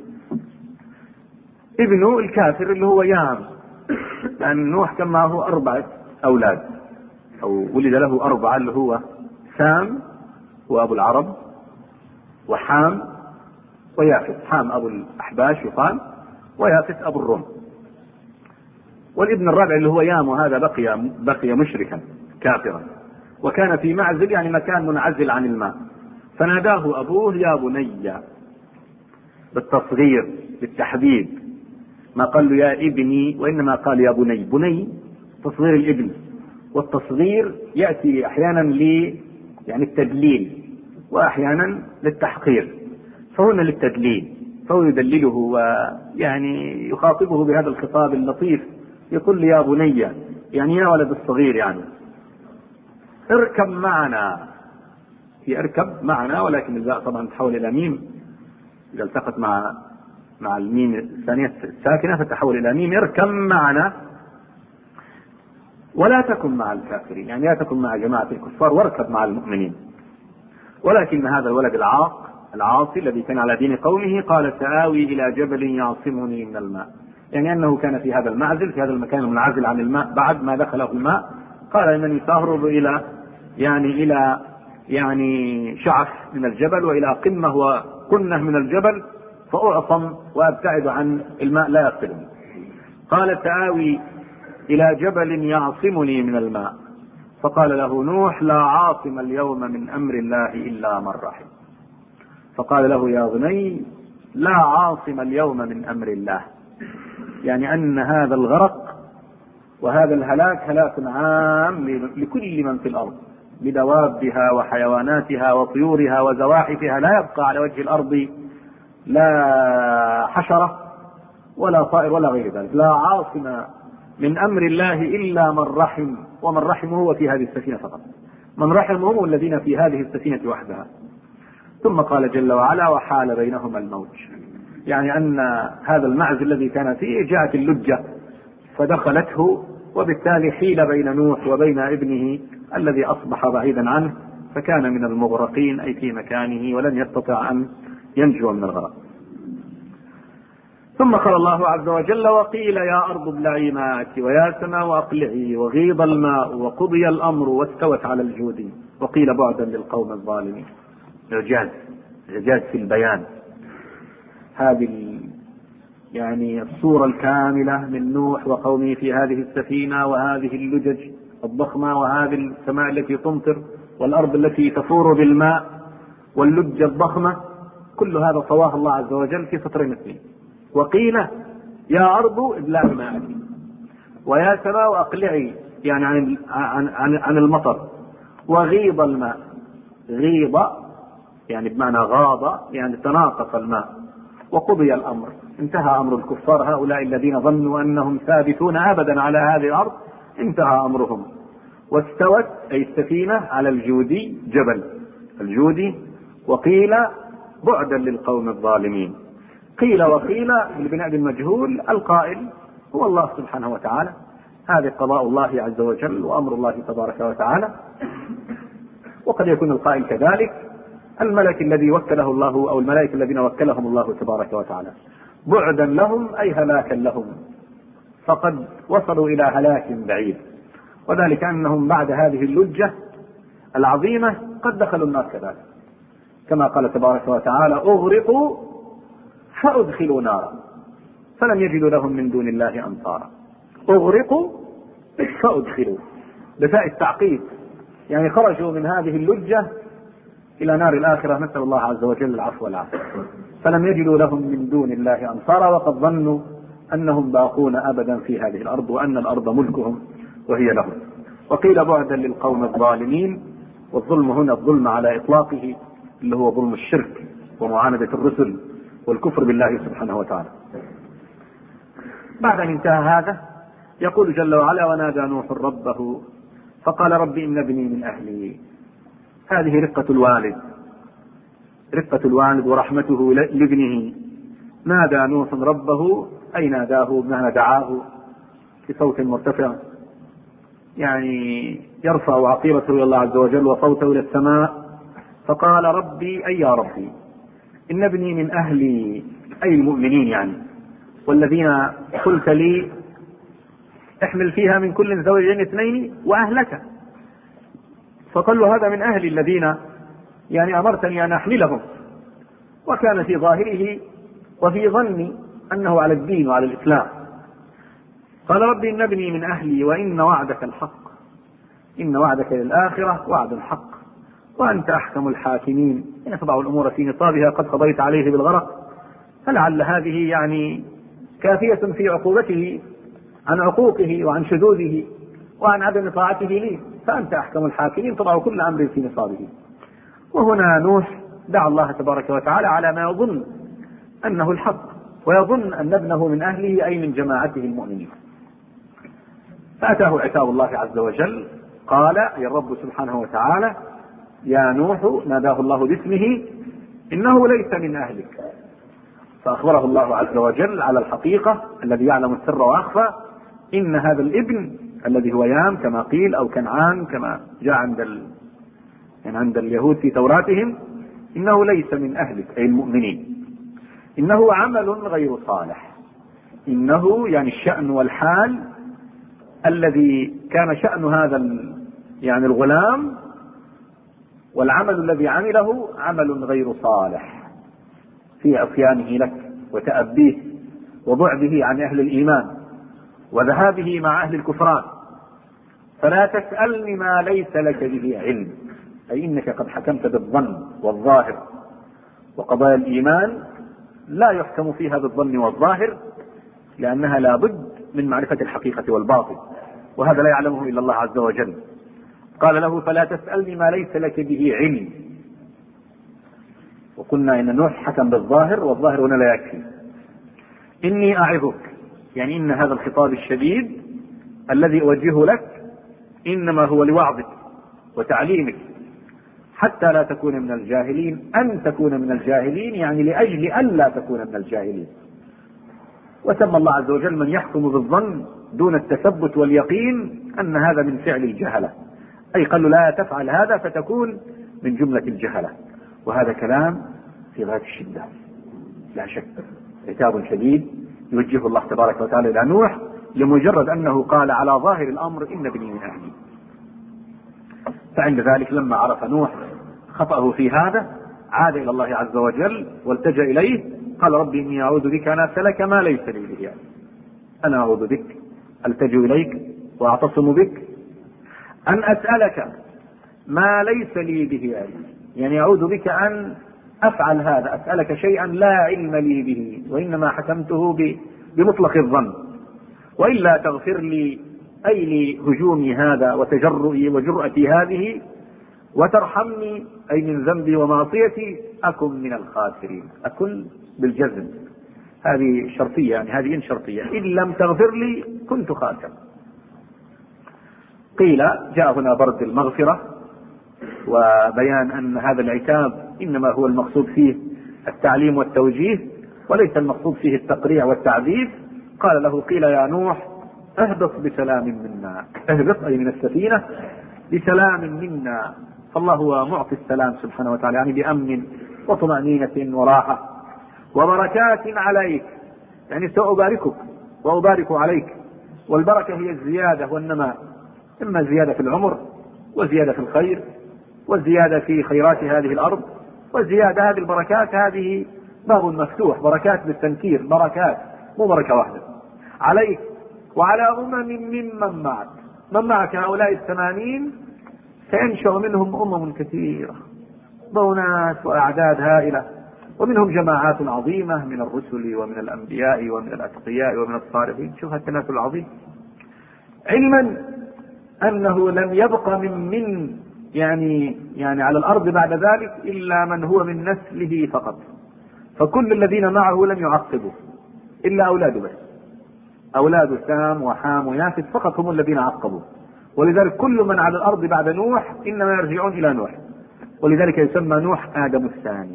ابنه الكافر اللي هو يام، لأن نوح كان معه 4 أولاد، أو ولد له 4 اللي هو سام وأبو العرب وحام ويافث. حام أبو الأحباش يقال، ويافث أبو الروم. والابن الرابع اللي هو يام وهذا بقي مشركا كافرا، وكان في معزل يعني مكان منعزل عن الماء. فناداه أبوه يا بني بالتصغير بالتحديد، ما قال له يا ابني وإنما قال يا بني. بني تصغير الابن، والتصغير يأتي أحيانا يعني التدليل وأحيانا للتحقير، فهنا للتدليل، فهو يدلله ويعني يخاطبه بهذا الخطاب اللطيف، يقول لي يا بني يعني يا ولد الصغير، يعني اركب معنا. هي اركب معنا، ولكن الباء طبعا تحول الى ميم اذا التقت مع الميم الثانية الساكنة فتحول الى ميم. اركب معنا ولا تكن مع الكافرين، يعني لا تكن مع جماعة الكفار واركب مع المؤمنين. ولكن هذا الولد العاصي الذي كان على دين قومه قال سآوي إلى جبل يعصمني من الماء، يعني أنه كان في هذا المعزل، في هذا المكان المنعزل عن الماء بعد ما دخله الماء. قال إنني سأهرب إلى شعف من الجبل وإلى قمة وقنة من الجبل فأعصم وأبتعد عن الماء لا يقتلني. قال سآوي إلى جبل يعصمني من الماء. فقال له نوح لا عاصم اليوم من أمر الله إلا من رحم. فقال له يا بني لا عاصم اليوم من أمر الله، يعني أن هذا الغرق وهذا الهلاك هلاك عام لكل من في الأرض، بدوابها وحيواناتها وطيورها وزواحفها. لا يبقى على وجه الأرض لا حشرة ولا طائر ولا غير ذلك. لا عاصم من أمر الله إلا من رحم، ومن رحم هو في هذه السفينة فقط. من رحم هم الذين في هذه السفينة وحدها. ثم قال جل وعلا وحال بينهما الموج، يعني أن هذا المعزل الذي كان فيه جاءت اللجة فدخلته، وبالتالي حيل بين نوح وبين ابنه الذي أصبح بعيدا عنه، فكان من المغرقين أي في مكانه ولن يستطيع أن ينجو من الغرق. ثم قال الله عز وجل وقيل يا أرض ابلعي ماءك ويا سماء أقلعي وغيض الماء وقضي الأمر واستوت على الجود وقيل بعدا للقوم الظالمين. إعجاز في البيان، هذه يعني الصورة الكاملة من نوح وقومه في هذه السفينة وهذه اللجج الضخمة وهذه السماء التي تمطر والأرض التي تفور بالماء واللجة الضخمة، كل هذا طواه الله عز وجل في سطرين اثنين. وقيل يا أرض ابلعي ماءك ويا سماء أقلعي، يعني عن المطر. وغيض الماء، غيض يعني بمعنى غاض يعني تناقص الماء. وقضي الأمر، انتهى أمر الكفار هؤلاء الذين ظنوا أنهم ثابتون أبدا على هذه الأرض، انتهى أمرهم. واستوت أي السفينة على الجودي، جبل الجودي. وقيل بعدا للقوم الظالمين. قيل وقيل بالبناء بالمجهول، القائل هو الله سبحانه وتعالى، هذا قضاء الله عز وجل وأمر الله تبارك وتعالى. وقد يكون القائل كذلك الملك الذي وكله الله أو الملائكة الذين وكلهم الله تبارك وتعالى. بعدا لهم أي هلاكا لهم، فقد وصلوا إلى هلاك بعيد، وذلك أنهم بعد هذه اللجة العظيمة قد دخلوا النار كذلك، كما قال تبارك وتعالى أغرقوا فأدخلوا نارا فلم يجدوا لهم من دون الله أنصارا. أغرقوا فأدخلوا بفاء التعقيد، يعني خرجوا من هذه اللجة إلى نار الآخرة، نسأل الله عز وجل العفو والعافية. فلم يجدوا لهم من دون الله أنصارا، وقد ظنوا أنهم باقون أبدا في هذه الأرض وأن الأرض ملكهم وهي لهم. وقيل بعدا للقوم الظالمين. والظلم هنا الظلم على إطلاقه اللي هو ظلم الشرك ومعاندة الرسل والكفر بالله سبحانه وتعالى. بعد أن انتهى هذا يقول جل وعلا: ونادى نوح ربه فقال رب إن ابني من أهلي. هذه رقة الوالد ورحمته لابنه. نادى نوح ربه أي ناداه بمعنى دعاه بصوت مرتفع، يعني يرفع عقيرته إلى الله عز وجل وصوته إلى السماء، فقال ربي أي يا ربي إن ابني من أهلي أي المؤمنين يعني، والذين قلت لي احمل فيها من كل زوجين اثنين وأهلك، فقال له هذا من أهلي الذين يعني أمرتني أن أحملهم. وكان في ظاهره وفي ظني أنه على الدين وعلى الإسلام. قال ربي إن ابني من أهلي وإن وعدك الحق، إن وعدك للآخرة وعد الحق وأنت أحكم الحاكمين. إن تضع الأمور في نصابها قد قضيت عليه بالغرق. فلعل هذه يعني كافية في عقوبته عن عقوقه وعن شذوذه وعن عدم طاعته لي، فأنت أحكم الحاكمين تضع كل أمر في نصابه. وهنا نوح دعا الله تبارك وتعالى على ما يظن أنه الحق، ويظن أن ابنه من أهله أي من جماعته المؤمنين. فأتاه عتاب الله عز وجل، قال يا الرب سبحانه وتعالى: يا نوح، ناداه الله باسمه، إنه ليس من أهلك. فأخبره الله عز وجل على الحقيقة الذي يعلم السر وأخفى، إن هذا الابن الذي هو يام كما قيل أو كنعان كما جاء عند اليهود في توراتهم، إنه ليس من أهلك أي المؤمنين، إنه عمل غير صالح. إنه يعني الشأن والحال الذي كان شأن هذا يعني الغلام، والعمل الذي عمله عمل غير صالح في عصيانه لك وتأبيه وبعده عن أهل الإيمان وذهابه مع أهل الكفران. فلا تسألني ما ليس لك به علم، أي إنك قد حكمت بالظن والظاهر، وقضايا الإيمان لا يحكم فيها بالظن والظاهر، لأنها لا بد من معرفة الحقيقة والباطل، وهذا لا يعلمه إلا الله عز وجل. قال له: فلا تسألني ما ليس لك به علم. وقلنا إن نوح حكم بالظاهر، والظاهر هنا لا يكفي. إني أعظك، يعني إن هذا الخطاب الشديد الذي أوجهه لك إنما هو لوعظك وتعليمك حتى لا تكون من الجاهلين. أن تكون من الجاهلين يعني لأجل أن لا تكون من الجاهلين. وسمى الله عز وجل من يحكم بالظن دون التثبت واليقين أن هذا من فعل الجهلة، أي قال له لا تفعل هذا فتكون من جملة الجهلة. وهذا كلام في غاية الشدة لا شك، عتاب شديد يوجهه الله تبارك وتعالى إلى نوح لمجرد أنه قال على ظاهر الأمر إن ابني من أهلي. فعند ذلك لما عرف نوح خطأه في هذا عاد إلى الله عز وجل والتجأ إليه، قال ربي إني أعوذ بك أن أسألك ما ليس لي به علم. أنا أعوذ بك، ألتجأ إليك وأعتصم بك أن أسألك ما ليس لي به علم، يعني أعوذ بك أن أفعل هذا، أسألك شيئا لا علم لي به وإنما حكمته بمطلق الظن، وإلا تغفر لي أي لهجومي هذا وتجرؤي وجرأتي هذه، وترحمني أي من ذنبي ومعصيتي، أكن من الخاسرين. أكن بالجزم، هذه شرطية، يعني هذه إن شرطية، إن لم تغفر لي كنت خاسرا. قيل جاء هنا برد المغفرة وبيان أن هذا العتاب إنما هو المقصود فيه التعليم والتوجيه وليس المقصود فيه التقريع والتعذيب. قال له قيل يا نوح اهبط بسلام منا، اهبط أي من السفينة بسلام منا، فالله هو معطي السلام سبحانه وتعالى، يعني بأمن وطمأنينة وراحة وبركات عليك، يعني سأباركك وأبارك عليك. والبركة هي الزيادة والنماء، إما زيادة في العمر وزيادة في الخير والزيادة في خيرات هذه الأرض، والزيادة هذه البركات هذه باب مفتوح، بركات بالتنكير، بركات مو بركة واحدة عليك وعلى ممن معك. من معك هؤلاء 80 سينشأ منهم كثيرة، ضونات وأعداد هائلة، ومنهم جماعات عظيمة من الرسل ومن الأنبياء ومن الأتقياء ومن الصالحين. شوف التناسل العظيم، علما أنه لم يبق من يعني على الأرض بعد ذلك إلا من هو من نسله فقط، فكل الذين معه لم يعقبوا إلا أولاده بس، أولاد سام وحام ويافث فقط هم الذين عقبوا، ولذلك كل من على الأرض بعد نوح إنما يرجعون إلى نوح، ولذلك يسمى نوح آدم الثاني.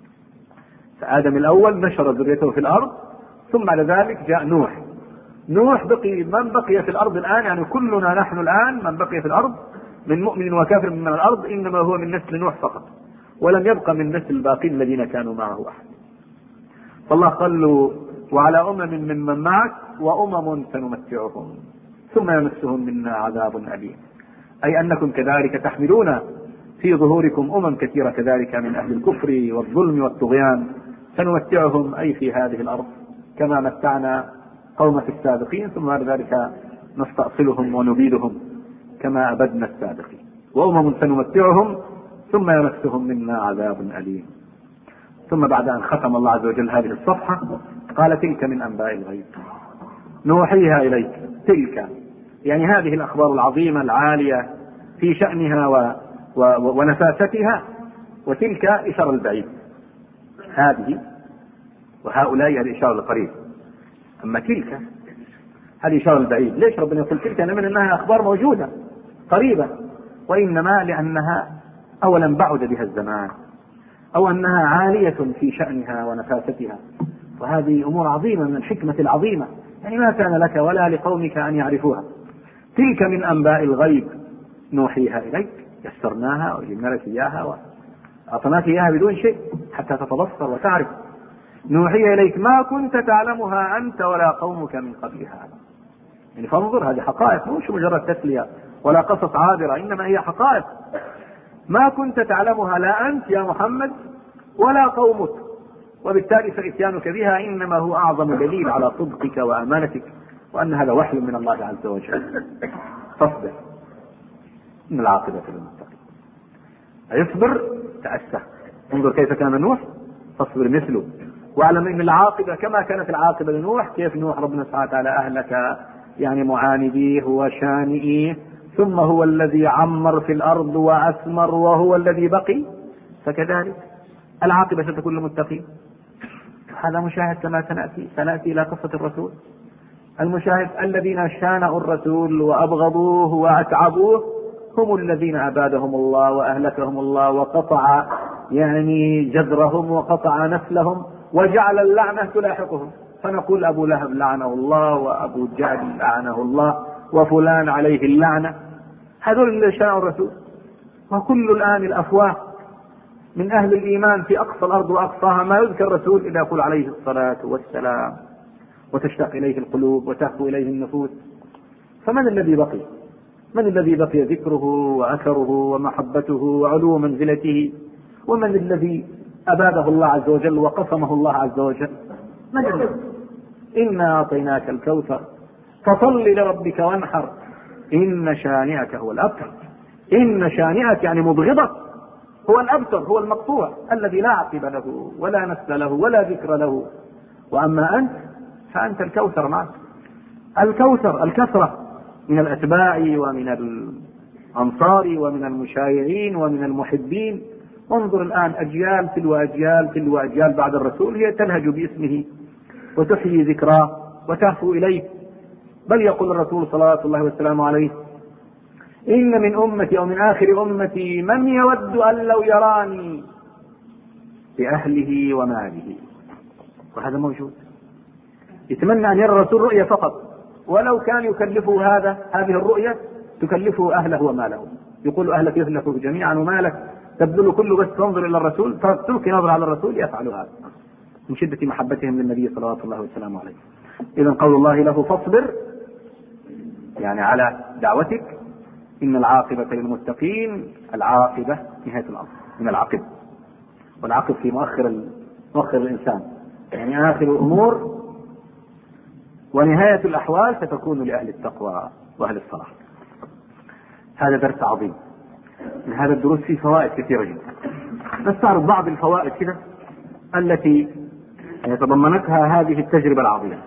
فآدم الأول نشر ذريته في الأرض، ثم بعد ذلك جاء نوح. نوح بقي، من بقي في الأرض الآن يعني كلنا نحن الآن من بقي في الأرض من مؤمن وكافر من الأرض إنما هو من نسل نوح فقط، ولم يبقى من نسل الباقين الذين كانوا معه أحد. فالله قال له: وعلى ممن معك وأمم سنمتعهم ثم يمسهم منا عذاب أليم، أي أنكم كذلك تحملون في ظهوركم كثيرة كذلك من أهل الكفر والظلم والطغيان، سنمتعهم أي في هذه الأرض كما متعنا قوم في السابقين، ثم بعد ذلك نستأصلهم ونبيدهم كما أبدنا السابقين. وأمم سنمتعهم ثم يمسهم منا عذاب أليم. ثم بعد أن ختم الله عز وجل هذه الصفحة قال: تلك من أنباء الغيب نوحيها إليك. تلك يعني هذه الأخبار العظيمة العالية في شأنها ونفاستها، وتلك إشارة البعيد، هذه وهؤلاء هذه إشارة القريب، أما تلك هذه إشارة البعيد. ليش ربنا يقول تلك؟ من أنها أخبار موجودة قريبة، وإنما لأنها أولا بعد بها الزمان، أو أنها عالية في شأنها ونفاستها، وهذه أمور عظيمة من الحكمة العظيمة، يعني ما كان لك ولا لقومك أن يعرفوها. تلك من أنباء الغيب نوحيها إليك، يسرناها وجبنا لك إياها وأعطناك إياها بدون شيء حتى تتبصر وتعرف. نوحي إليك ما كنت تعلمها أنت ولا قومك من قبل هذا. يعني فانظر، هذه حقائق مش مجرد تسلية ولا قصص عابرة، إنما هي حقائق ما كنت تعلمها لا أنت يا محمد ولا قومك، وبالتالي فإتيانك بها إنما هو أعظم دليل على صدقك وأمانتك، وأن هذا وحي من الله عز وجل. فاصبر إن العاقبة للمتقين. اصبر تأسى، انظر كيف كان نوح، فاصبر مثله، واعلم ان العاقبة كما كانت العاقبة لنوح. كيف نوح ربنا سبحانه وتعالى أهلك يعني معانديه وشانئيه، ثم هو الذي عمر في الأرض وأثمر وهو الذي بقي، فكذلك العاقبة ستكون للمتقين. هذا مشاهد كما سنأتي إلى قصة الرسول. المشاهد الذين شانئوا الرسول وأبغضوه وأتعبوه هم الذين أبادهم الله وأهلكهم الله وقطع يعني جذرهم وقطع نسلهم وجعل اللعنة تلاحقهم. فنقول أبو لهب لعنه الله، وأبو جهل لعنه الله، وفلان عليه اللعنة. هذول اللي شانئوا الرسول. وكل الآن الأفواه من أهل الإيمان في أقصى الأرض وأقصاها ما يذكر الرسول إلا يقول عليه الصلاة والسلام، وتشتاق إليه القلوب وتهفو إليه النفوس. فمن الذي بقي؟ من الذي بقي ذكره وأثره ومحبته وعلو منزلته؟ ومن الذي أباده الله عز وجل وقسمه الله عز وجل؟ من الذي؟ إنا أعطيناك الكوثر فصل لربك وانحر إن شانئك هو الأبتر. إن شانئك يعني مبغضك هو الأبتر، هو المقطوع الذي لا عقب له ولا نسل له ولا ذكر له. وأما أنت فأنت الكوثر معك، الكوثر الكثرة من الأتباع ومن الأنصار ومن المشايعين ومن المحبين. وانظر الآن أجيال تلو أجيال تلو أجيال بعد الرسول هي تلهج باسمه وتحيي ذكراه وتهفو إليه. بل يقول الرسول صلى الله وسلم عليه: إن من أمتي أو من آخر أمتي من يود أن لو يراني بأهله وماله. وهذا موجود، يتمنى أن يرى الرسول رؤية فقط، ولو كان يكلفه هذه الرؤية تكلفه أهله وماله. يقول أهلك يهلكوا جميعا ومالك تبذل كله، بس تنظر إلى الرسول، تلقي نظر على الرسول، يفعل هذا من شدة محبتهم للنبي صلى الله وسلم عليه. إذن قول الله له: فاصبر يعني على دعوتك، إن العاقبة للمتقين. العاقبة نهاية الأمر من العقب، والعقب في مؤخر الإنسان، يعني آخر الأمور ونهاية الأحوال ستكون لأهل التقوى وأهل الصلاح. هذا درس عظيم. من هذا الدروس فيه فوائد كثيرة جدا. نستعرض بعض الفوائد كده التي يتضمنتها هذه التجربة العظيمة.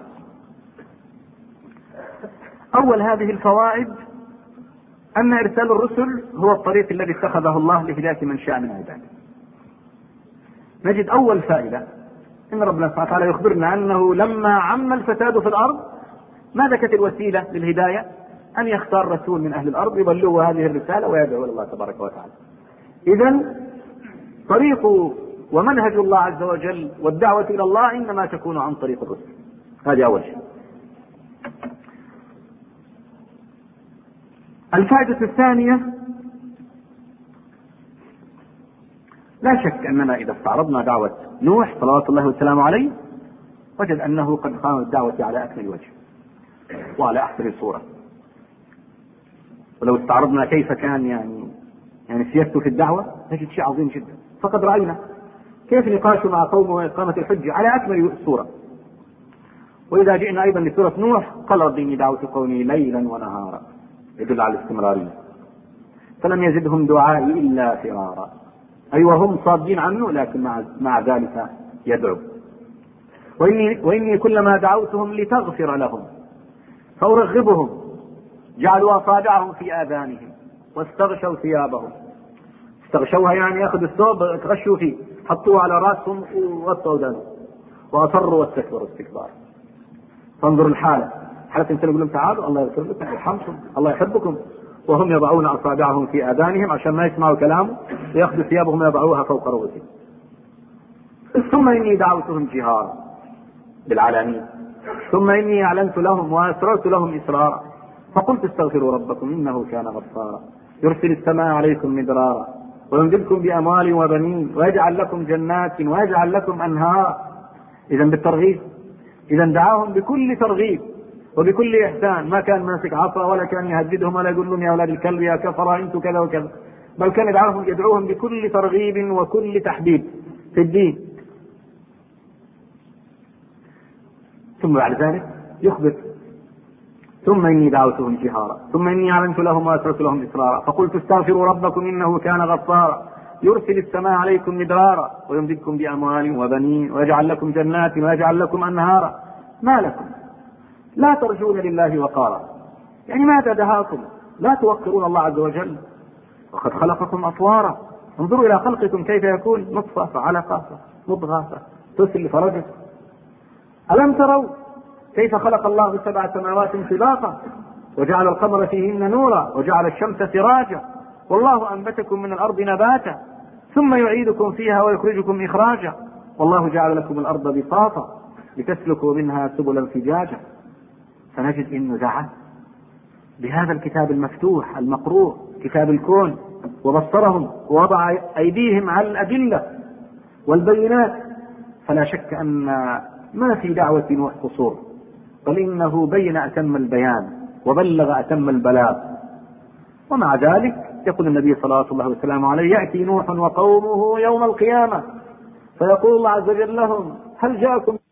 أول هذه الفوائد أن إرسال الرسل هو الطريق الذي اتخذه الله لهداية من شاء من عباده. نجد أول فائدة أن ربنا سبحانه وتعالى يخبرنا أنه لما عم الفساد في الأرض ماذا كانت الوسيلة للهداية؟ أن يختار رسول من أهل الأرض يبلغ هذه الرسالة ويدعو إلى الله تبارك وتعالى. إذن طريق ومنهج الله عز وجل والدعوة إلى الله إنما تكون عن طريق الرسل. هذه أول شيء. الفائدة الثانية: لا شك أننا إذا استعرضنا دعوة نوح صلوات الله والسلام عليه وجد أنه قد قام بالدعوة على أكمل وجه وعلى أحسن صورة. ولو استعرضنا كيف كان يعني سياسته في الدعوة نجد شيء عظيم جدا. فقد رأينا كيف نقاشه مع قومه وإقامة الحجة على أكمل صورة. وإذا جئنا أيضا لسورة نوح قال رب إني دعوت قومي ليلا ونهارا، يدل على الاستمرارية. فلم يزدهم دعائي إلا فرارا، أي وهم صادين عنه لكن مع ذلك يدعو. وإني كلما دعوتهم لتغفر لهم فأرغبهم جعلوا أصابعهم في آذانهم واستغشوا ثيابهم. استغشوها يعني يأخذ الثوب تغشوا فيه، حطوه على رأسهم وغطوا ذنبهم وأصروا واستكبروا استكبارا. فانظر الحالة، حالة انت يقول لهم تعالوا الله يغفر لكم يرحمكم الله يحبكم، وهم يضعون أصابعهم في آذانهم عشان ما يسمعوا كلامه، ويأخذوا ثيابهم ويضعوها فوق رؤوسهم. ثم إني دعوتهم جهارا بالعلانية، ثم إني أعلنت لهم وأسررت لهم إسرارا، فقلت استغفروا ربكم إنه كان غفارا يرسل السماء عليكم مدرارا ويمددكم بأموال وبنين ويجعل لكم جنات ويجعل لكم أنهارا. إذا بالترغيب، إذا دعاهم بكل ترغيب وبكل إحسان، ما كان ماسك عصا ولا كان يهددهم ولا يقول لهم يا أولاد الكلب يا كفر أنتم كذا وكذا، بل كان يدعوهم بكل ترغيب وكل تحبيب في الدين. ثم بعد ذلك يخبر ثم إني دعوتهم جهارا ثم إني أعلنت لهم وأسررت لهم إسرارا فقلت استغفروا ربكم إنه كان غفارا يرسل السماء عليكم مدرارا ويمددكم بأموال وبنين ويجعل لكم جنات ويجعل لكم أنهارا ما لكم لا ترجون لله وقارا. يعني ماذا دهاكم؟ لا توقرون الله عز وجل وقد خلقكم أطوارا. انظروا إلى خلقكم كيف يكون نطفة فعلقة مضغة تسل فرجة. ألم تروا كيف خلق الله 7 سماوات طباقا وجعل القمر فيهن نورا وجعل الشمس سراجا والله أنبتكم من الأرض نباتا ثم يعيدكم فيها ويخرجكم إخراجا والله جعل لكم الأرض بساطا لتسلكوا منها سبلا فجاجا. فنجد إنه دعا بهذا الكتاب المفتوح المقروء كتاب الكون وبصرهم ووضع أيديهم على الأدلة والبينات. فلا شك أن ما في دعوة نوح قصور، بل إنه بين أتم البيان وبلغ أتم البلاغ. ومع ذلك يقول النبي صلى الله عليه وسلم عليه يأتي نوح وقومه يوم القيامة فيقول الله عز وجل لهم هل جاءكم